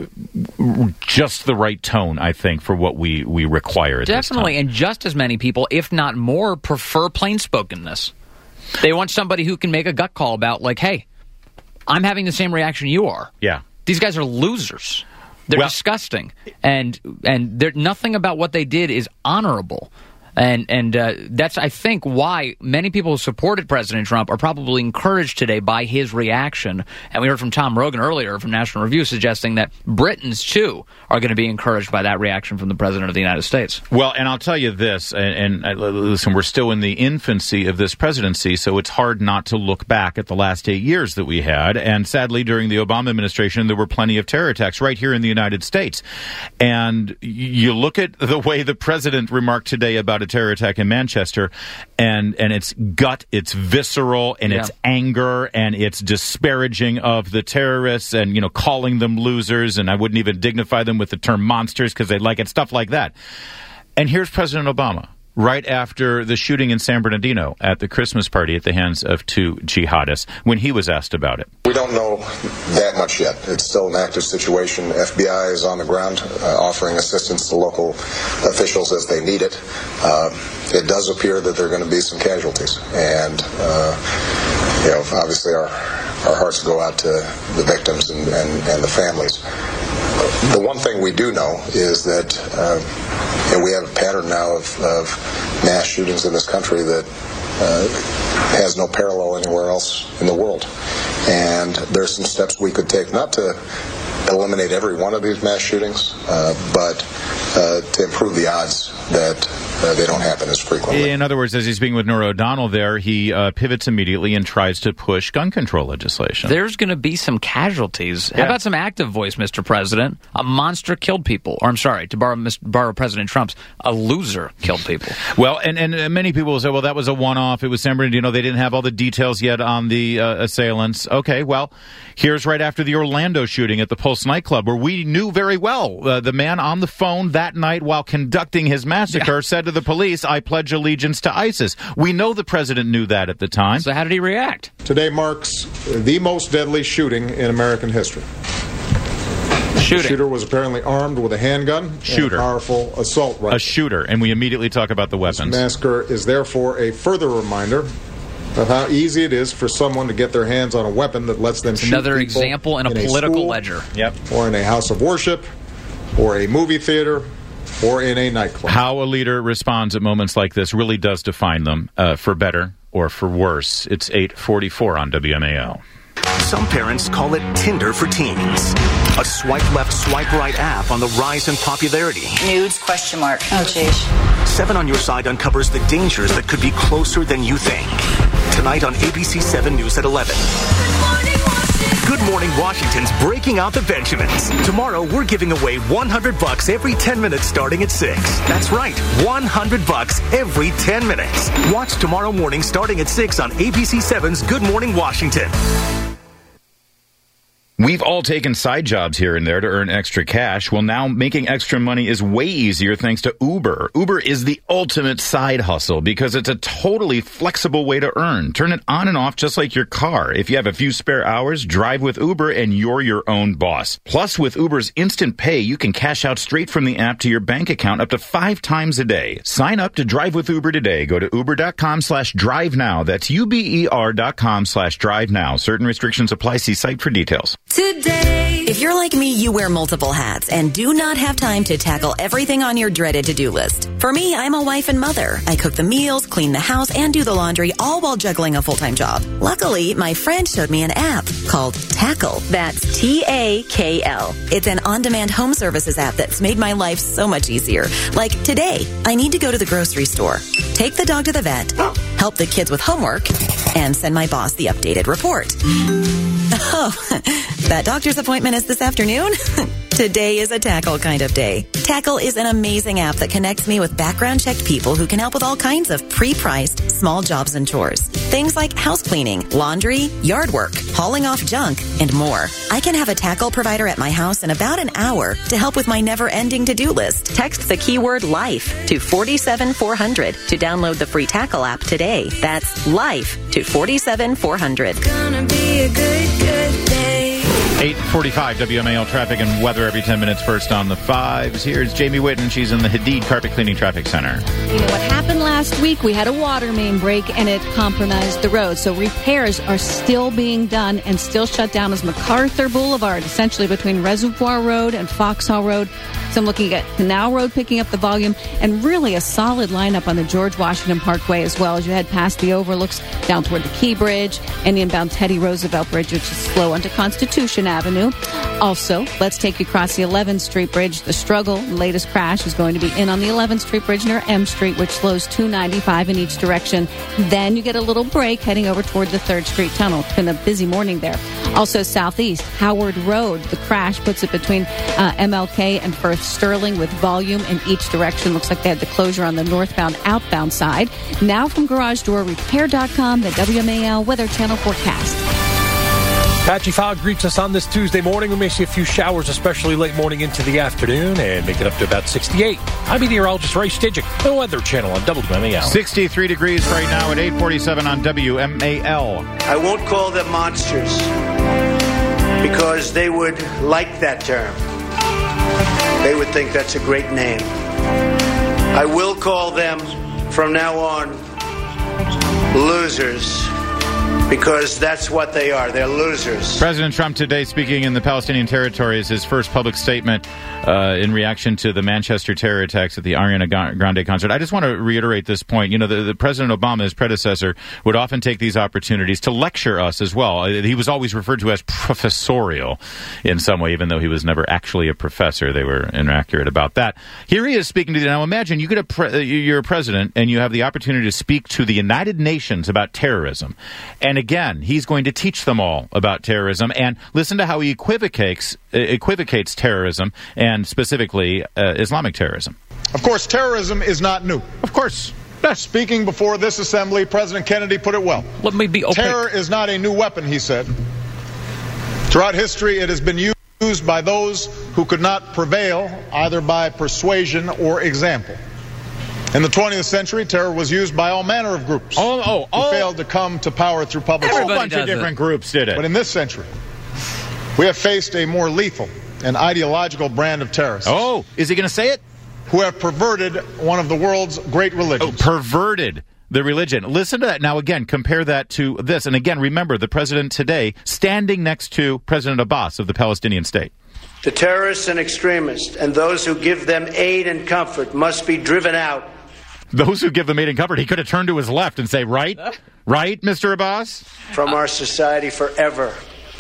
just the right tone, I think, for what we require at this time. Definitely, and just as many people, if not more, prefer plain-spokenness. They want somebody who can make a gut call about, like, hey, I'm having the same reaction you are. Yeah. These guys are losers. They're disgusting, and nothing about what they did is honorable. And that's, I think, why many people who supported President Trump are probably encouraged today by his reaction. And we heard from Tom Rogan earlier from National Review suggesting that Britons, too, are going to be encouraged by that reaction from the President of the United States. Well, and I'll tell you this, and listen, we're still in the infancy of this presidency, so it's hard not to look back at the last 8 years that we had. And sadly, during the Obama administration, there were plenty of terror attacks right here in the United States. And you look at the way the president remarked today about a terror attack in Manchester, and it's gut, it's visceral, and it's anger, and it's disparaging of the terrorists, and calling them losers, and I wouldn't even dignify them with the term monsters because they like it, stuff like that. And here's President Obama right after the shooting in San Bernardino at the Christmas party at the hands of two jihadists when he was asked about it. We don't know that much yet. It's still an active situation. FBI is on the ground offering assistance to local officials as they need it. It does appear that there are going to be some casualties. And, obviously our hearts go out to the victims and the families. The one thing we do know is that we have a pattern now of mass shootings in this country that has no parallel anywhere else in the world. And there's some steps we could take, not to eliminate every one of these mass shootings, but to improve the odds that they don't happen as frequently. In other words, as he's speaking with Norah O'Donnell there, he pivots immediately and tries to push gun control legislation. There's going to be some casualties. How about some active voice, Mr. President? A monster killed people. Or, I'm sorry, to borrow President Trump's, a loser killed people. Well, and many people will say, well, that was a one-off. It was San Bernardino. They didn't have all the details yet on the assailants. Okay, well, here's right after the Orlando shooting at the Pulse nightclub, where we knew very well the man on the phone that night while conducting his massacre said to the police, I pledge allegiance to ISIS. We know the president knew that at the time. So how did he react? Today marks the most deadly shooting in American history. The shooter was apparently armed with a handgun and a powerful assault rifle. A shooter, and we immediately talk about the weapons. This massacre is therefore a further reminder of how easy it is for someone to get their hands on a weapon that lets them shoot another people example in a political ledger. Or in a house of worship, or a movie theater, or in a nightclub. How a leader responds at moments like this really does define them, for better or for worse. It's 8:44 on WMAL. Some parents call it Tinder for teens. A swipe left, swipe right app on the rise in popularity. Nudes, ? Oh, geez. 7 on Your Side uncovers the dangers that could be closer than you think. Tonight on ABC 7 News at 11. Good Morning Washington's breaking out the Benjamins. Tomorrow, we're giving away $100 every 10 minutes starting at 6. That's right, $100 every 10 minutes. Watch tomorrow morning starting at 6 on ABC 7's Good Morning Washington. We've all taken side jobs here and there to earn extra cash. Well, now making extra money is way easier thanks to Uber. Uber is the ultimate side hustle because it's a totally flexible way to earn. Turn it on and off just like your car. If you have a few spare hours, drive with Uber and you're your own boss. Plus, with Uber's Instant Pay, you can cash out straight from the app to your bank account up to 5 times a day. Sign up to drive with Uber today. Go to uber.com/drive now. That's UBER.com/drive now. Certain restrictions apply. See site for details. Today. If you're like me, you wear multiple hats and do not have time to tackle everything on your dreaded to-do list. For me, I'm a wife and mother. I cook the meals, clean the house, and do the laundry, all while juggling a full-time job. Luckily, my friend showed me an app called Tackle. That's TAKL. It's an on-demand home services app that's made my life so much easier. Like today, I need to go to the grocery store, take the dog to the vet, help the kids with homework, and send my boss the updated report. Oh, that doctor's appointment is this afternoon? Today is a Tackle kind of day. Tackle is an amazing app that connects me with background-checked people who can help with all kinds of pre-priced small jobs and chores. Things like house cleaning, laundry, yard work, hauling off junk, and more. I can have a Tackle provider at my house in about an hour to help with my never-ending to-do list. Text the keyword LIFE to 47400 to download the free Tackle app today. That's LIFE to 47400. Gonna be a good day. 8:45 WMAL traffic and weather every 10 minutes. First on the 5s. Here's Jamie Whitten. She's in the Hadid Carpet Cleaning Traffic Center. You know what happened last week? We had a water main break and it compromised the road. So repairs are still being done and still shut down as MacArthur Boulevard, essentially between Reservoir Road and Foxhall Road. So I'm looking at Canal Road picking up the volume and really a solid lineup on the George Washington Parkway as well as you head past the overlooks down toward the Key Bridge and inbound Teddy Roosevelt Bridge, which is slow onto Constitution Avenue. Also, let's take you across the 11th Street Bridge. The struggle, the latest crash, is going to be in on the 11th Street Bridge near M Street, which slows 295 in each direction. Then you get a little break heading over toward the 3rd Street Tunnel. It's been a busy morning there. Also, southeast, Howard Road. The crash puts it between MLK and Firth Sterling with volume in each direction. Looks like they had the closure on the northbound, outbound side. Now from GarageDoorRepair.com, the WMAL Weather Channel forecast. Patchy fog greets us on this Tuesday morning. We may see a few showers, especially late morning into the afternoon, and make it up to about 68. I'm meteorologist Ray Stidgick, the Weather Channel on WMAL. 63 degrees right now at 8:47 on WMAL. I won't call them monsters because they would like that term. They would think that's a great name. I will call them from now on losers. Because that's what they are. They're losers. President Trump today speaking in the Palestinian territories, his first public statement in reaction to the Manchester terror attacks at the Ariana Grande concert. I just want to reiterate this point. You know, the President Obama, his predecessor, would often take these opportunities to lecture us as well. He was always referred to as professorial in some way, even though he was never actually a professor. They were inaccurate about that. Here he is speaking to you. Now imagine you're a president and you have the opportunity to speak to the United Nations about terrorism. And again, he's going to teach them all about terrorism. And listen to how he equivocates terrorism and specifically Islamic terrorism. Of course, terrorism is not new. Of course. Speaking before this assembly, President Kennedy put it well. Let me be opaque. Terror is not a new weapon, he said. Throughout history, it has been used by those who could not prevail either by persuasion or example. In the 20th century, terror was used by all manner of groups who failed to come to power through public. A whole bunch of different groups did it. But in this century, we have faced a more lethal and ideological brand of terrorists. Oh, is he going to say it? Who have perverted one of the world's great religions. Oh, perverted the religion. Listen to that. Now, again, compare that to this. And again, remember, the president today standing next to President Abbas of the Palestinian state. The terrorists and extremists and those who give them aid and comfort must be driven out. Those who give them aid and comfort, he could have turned to his left and say, right? Right, Mr. Abbas? From our society forever.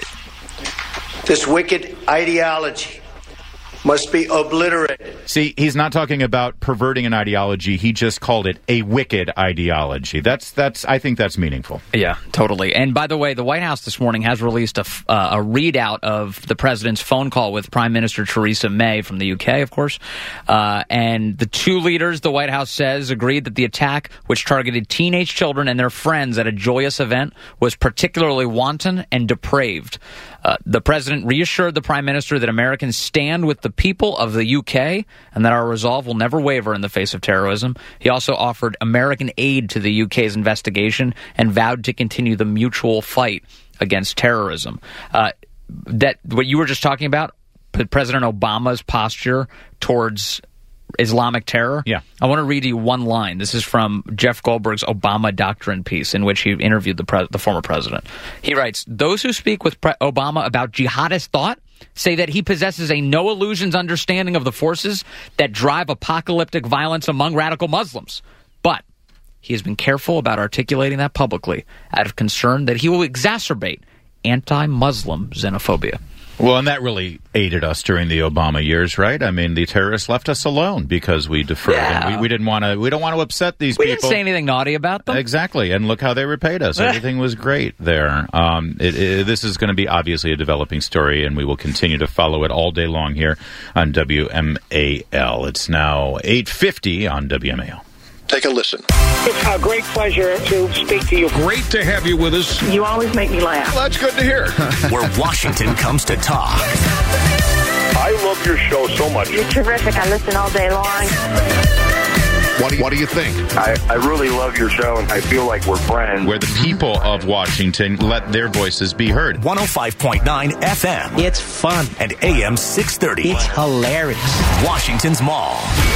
This wicked ideology must be obliterated. See, he's not talking about perverting an ideology. He just called it a wicked ideology. I think that's meaningful. Yeah, totally. And by the way, the White House this morning has released a readout of the president's phone call with Prime Minister Theresa May from the UK, of course. And the two leaders, the White House says, agreed that the attack, which targeted teenage children and their friends at a joyous event, was particularly wanton and depraved. The president reassured the prime minister that Americans stand with the people of the UK and that our resolve will never waver in the face of terrorism. He also offered American aid to the UK's investigation and vowed to continue the mutual fight against terrorism. That what you were just talking about, President Obama's posture towards Islamic terror. Yeah. I want to read you one line. This is from Jeff Goldberg's Obama Doctrine piece in which he interviewed the former president. He writes, "Those who speak with Obama about jihadist thought say that he possesses a no illusions understanding of the forces that drive apocalyptic violence among radical Muslims. But he has been careful about articulating that publicly out of concern that he will exacerbate anti-Muslim xenophobia." Well, and that really aided us during the Obama years, right? I mean, the terrorists left us alone because we deferred. Yeah. And we don't want to upset these We people. didn't say anything naughty about them. Exactly. And look how they repaid us. Everything was great there. This is going to be obviously a developing story, and we will continue to follow it all day long here on WMAL. It's now 8:50 on WMAL. Take a listen. It's a great pleasure to speak to you. Great to have you with us. You always make me laugh. Well, that's good to hear. Where Washington comes to talk. I love your show so much. You're terrific. I listen all day long. What do you think? I really love your show, and I feel like we're friends. Where the people of Washington let their voices be heard. 105.9 FM. It's fun. And AM 630. It's hilarious. Washington's Mall.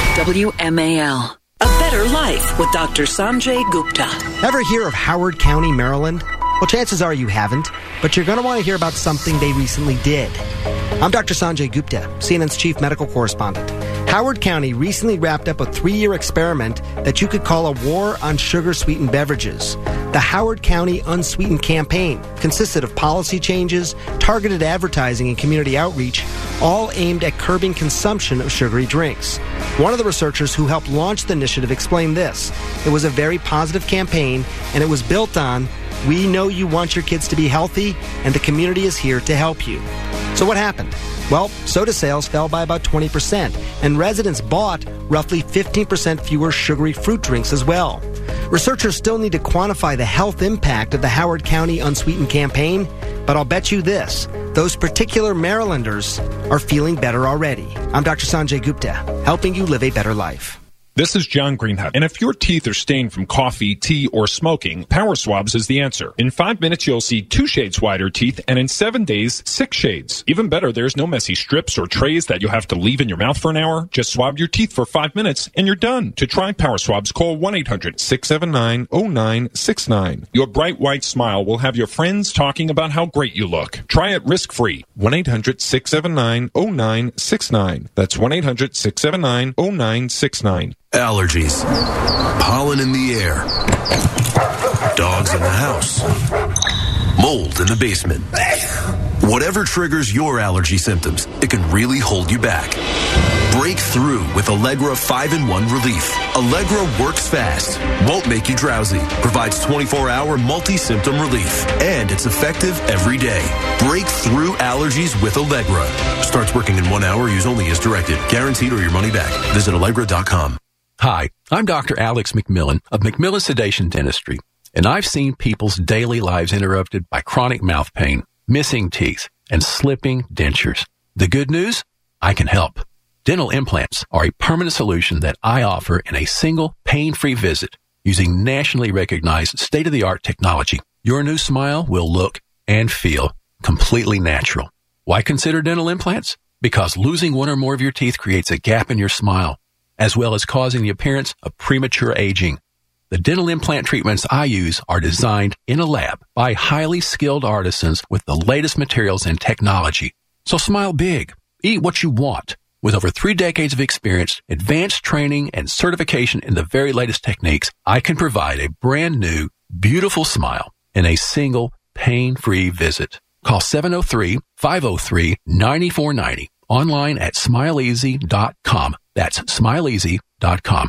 WMAL. A Better Life with Dr. Sanjay Gupta. Ever hear of Howard County, Maryland? Well, chances are you haven't, but you're going to want to hear about something they recently did. I'm Dr. Sanjay Gupta, CNN's chief medical correspondent. Howard County recently wrapped up a 3-year experiment that you could call a war on sugar-sweetened beverages. The Howard County Unsweetened Campaign consisted of policy changes, targeted advertising, and community outreach, all aimed at curbing consumption of sugary drinks. One of the researchers who helped launch the initiative explained this. It was a very positive campaign, and it was built on, we know you want your kids to be healthy, and the community is here to help you. So what happened? Well, soda sales fell by about 20%, and residents bought roughly 15% fewer sugary fruit drinks as well. Researchers still need to quantify the health impact of the Howard County Unsweetened Campaign, but I'll bet you this, those particular Marylanders are feeling better already. I'm Dr. Sanjay Gupta, helping you live a better life. This is John Greenhut, and if your teeth are stained from coffee, tea, or smoking, Power Swabs is the answer. In 5 minutes, you'll see 2 shades whiter teeth, and in 7 days, 6 shades. Even better, there's no messy strips or trays that you'll have to leave in your mouth for an hour. Just swab your teeth for 5 minutes, and you're done. To try Power Swabs, call 1-800-679-0969. Your bright white smile will have your friends talking about how great you look. Try it risk-free. 1-800-679-0969. That's 1-800-679-0969. Allergies, pollen in the air, dogs in the house, mold in the basement. Whatever triggers your allergy symptoms, it can really hold you back. Break through with Allegra 5-in-1 Relief. Allegra works fast, won't make you drowsy, provides 24-hour multi-symptom relief, and it's effective every day. Break through allergies with Allegra. Starts working in 1 hour, use only as directed. Guaranteed or your money back. Visit Allegra.com. Hi, I'm Dr. Alex McMillan of McMillan Sedation Dentistry, and I've seen people's daily lives interrupted by chronic mouth pain, missing teeth, and slipping dentures. The good news? I can help. Dental implants are a permanent solution that I offer in a single pain-free visit using nationally recognized state-of-the-art technology. Your new smile will look and feel completely natural. Why consider dental implants? Because losing one or more of your teeth creates a gap in your smile, as well as causing the appearance of premature aging. The dental implant treatments I use are designed in a lab by highly skilled artisans with the latest materials and technology. So smile big. Eat what you want. With over 3 decades of experience, advanced training, and certification in the very latest techniques, I can provide a brand new beautiful smile in a single pain-free visit. Call 703-503-9490. Online at smileeasy.com. That's smileeasy.com.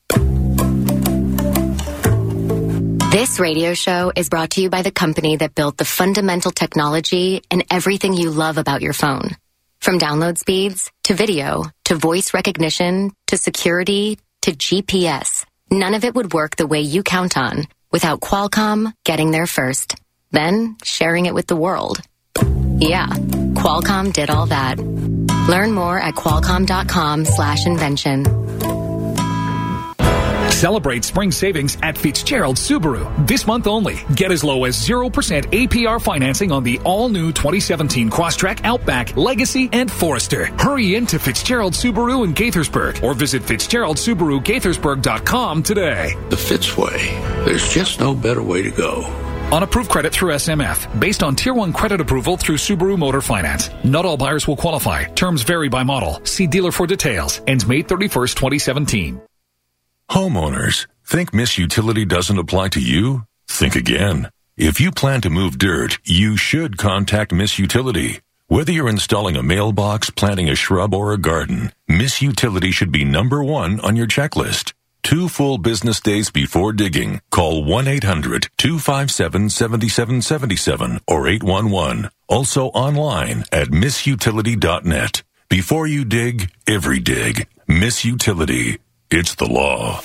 This radio show is brought to you by the company that built the fundamental technology and everything you love about your phone. From download speeds, to video, to voice recognition, to security, to GPS. None of it would work the way you count on without Qualcomm getting there first, then sharing it with the world. Yeah, Qualcomm did all that. Learn more at qualcomm.com/invention. Celebrate spring savings at Fitzgerald Subaru. This month only. Get as low as 0% APR financing on the all-new 2017 Crosstrek, Outback, Legacy, and Forester. Hurry into Fitzgerald Subaru in Gaithersburg or visit FitzgeraldSubaruGaithersburg.com today. The Fitz way. There's just no better way to go. On approved credit through SMF. Based on Tier 1 credit approval through Subaru Motor Finance. Not all buyers will qualify. Terms vary by model. See dealer for details. Ends May 31st, 2017. Homeowners, think Miss Utility doesn't apply to you? Think again. If you plan to move dirt, you should contact Miss Utility. Whether you're installing a mailbox, planting a shrub, or a garden, Miss Utility should be number one on your checklist. 2 full business days before digging, call 1-800-257-7777 or 811. Also online at missutility.net. Before you dig, every dig. Miss Utility. It's the law.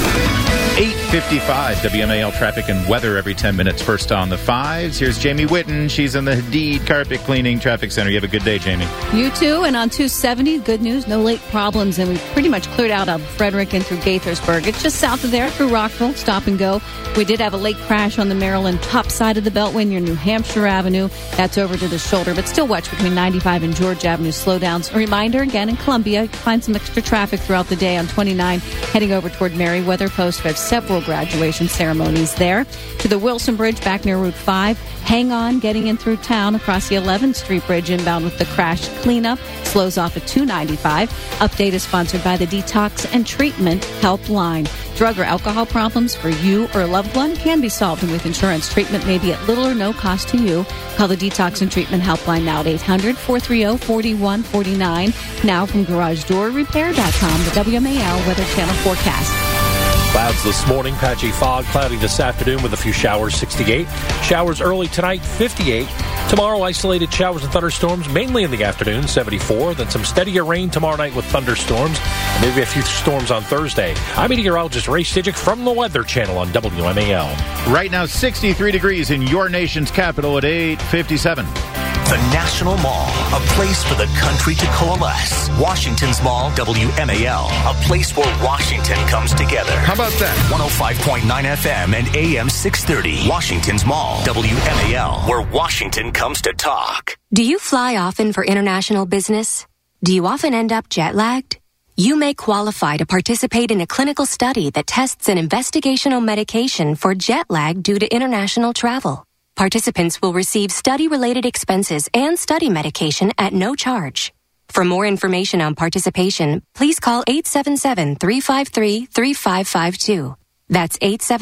8:55 WMAL traffic and weather every 10 minutes. First on the 5s. Here's Jamie Whitten. She's in the Hadid Carpet Cleaning Traffic Center. You have a good day, Jamie. You too. And on 270, good news, no late problems. And we've pretty much cleared out of Frederick and through Gaithersburg. It's just south of there through Rockville, stop and go. We did have a late crash on the Maryland top side of the Beltway near New Hampshire Avenue. That's over to the shoulder, but still watch between 95 and George Avenue slowdowns. A reminder again in Columbia, you can find some extra traffic throughout the day on 29 heading over toward Merriweather Post. We have several graduation ceremonies there. To the Wilson Bridge back near Route 5. Hang on, getting in through town across the 11th Street Bridge inbound with the crash cleanup. Slows off at 295. Update is sponsored by the Detox and Treatment Helpline. Drug or alcohol problems for you or a loved one can be solved, and with insurance, treatment may be at little or no cost to you. Call the Detox and Treatment Helpline now at 800-430-4149. Now from GarageDoorRepair.com, the WMAL Weather Channel forecast. Clouds this morning, patchy fog, cloudy this afternoon with a few showers, 68. Showers early tonight, 58. Tomorrow, isolated showers and thunderstorms, mainly in the afternoon, 74. Then some steadier rain tomorrow night with thunderstorms. And maybe a few storms on Thursday. I'm meteorologist Ray Stidgick from the Weather Channel on WMAL. Right now, 63 degrees in your nation's capital at 8:57. The National Mall, a place for the country to coalesce. Washington's Mall, WMAL, a place where Washington comes together. How about that? 105.9 FM and AM 630. Washington's Mall, WMAL, where Washington comes to talk. Do you fly often for international business? Do you often end up jet-lagged? You may qualify to participate in a clinical study that tests an investigational medication for jet lag due to international travel. Participants will receive study-related expenses and study medication at no charge. For more information on participation, please call 877-353-3552. That's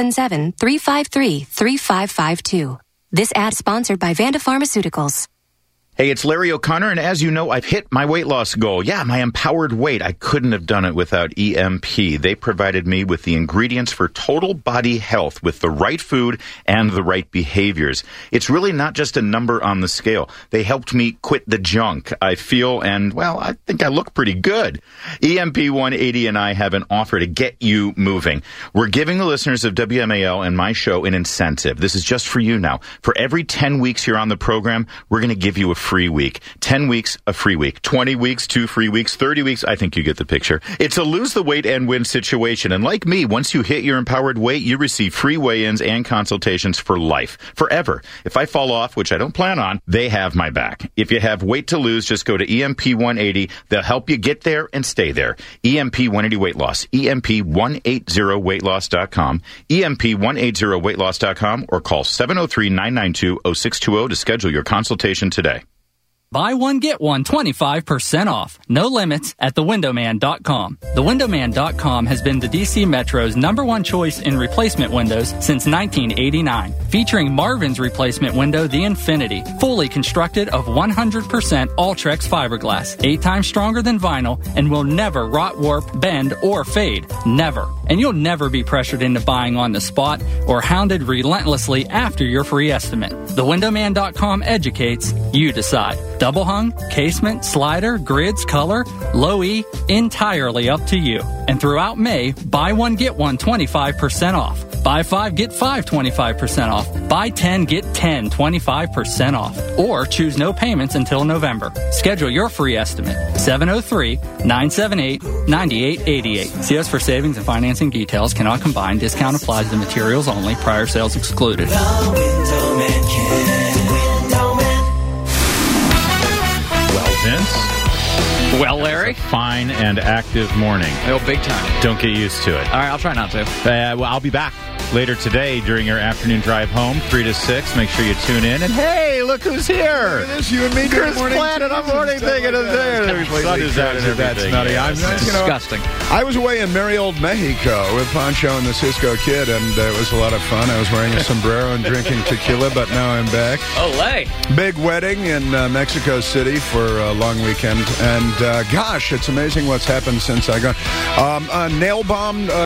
877-353-3552. This ad sponsored by Vanda Pharmaceuticals. Hey, it's Larry O'Connor, and as you know, I've hit my weight loss goal. Yeah, my empowered weight. I couldn't have done it without EMP. They provided me with the ingredients for total body health with the right food and the right behaviors. It's really not just a number on the scale. They helped me quit the junk. I feel, and, well, I think I look pretty good. EMP 180 and I have an offer to get you moving. We're giving the listeners of WMAL and my show an incentive. This is just for you now. For every 10 weeks you're on the program, we're going to give you a free week. 10 weeks, a free week. 20 weeks, 2 free weeks. 30 weeks, I think you get the picture. It's a lose the weight and win situation. And like me, once you hit your empowered weight, you receive free weigh-ins and consultations for life. Forever. If I fall off, which I don't plan on, they have my back. If you have weight to lose, just go to EMP 180. They'll help you get there and stay there. EMP 180 Weight Loss. EMP180weightloss.com. EMP180weightloss.com or call 703-992-0620 to schedule your consultation today. Buy one, get one 25% off. No limits at thewindowman.com. Thewindowman.com has been the DC Metro's #1 choice in replacement windows since 1989. Featuring Marvin's replacement window, the Infinity. Fully constructed of 100% Ultrex fiberglass. 8 times stronger than vinyl and will never rot, warp, bend, or fade. Never. And you'll never be pressured into buying on the spot or hounded relentlessly after your free estimate. Thewindowman.com educates, you decide. Double hung, casement, slider, grids, color, low E, entirely up to you. And throughout May, buy one, get one 25% off. Buy 5, get 5 25% off. Buy 10, get 10 25% off. Or choose no payments until November. Schedule your free estimate. 703-978-9888. See us for savings and financing details. Cannot combine. Discount applies to materials only. Prior sales excluded. Vince? Well, Larry? Fine and active morning. Oh, big time. Don't get used to it. All right, I'll try not to. Well, I'll be back later today during your afternoon drive home, 3 to 6. Make sure you tune in. And hey, look who's here! Look at this, you and me, Chris morning. Planet. I'm morning thinking of there. The sun is out and everything. That's Yeah, disgusting. I was away in merry old Mexico with Pancho and the Cisco Kid, and it was a lot of fun. I was wearing a sombrero and drinking tequila, but now I'm back. Olé! Big wedding in Mexico City for a long weekend, and gosh, it's amazing what's happened since I got nail bombed.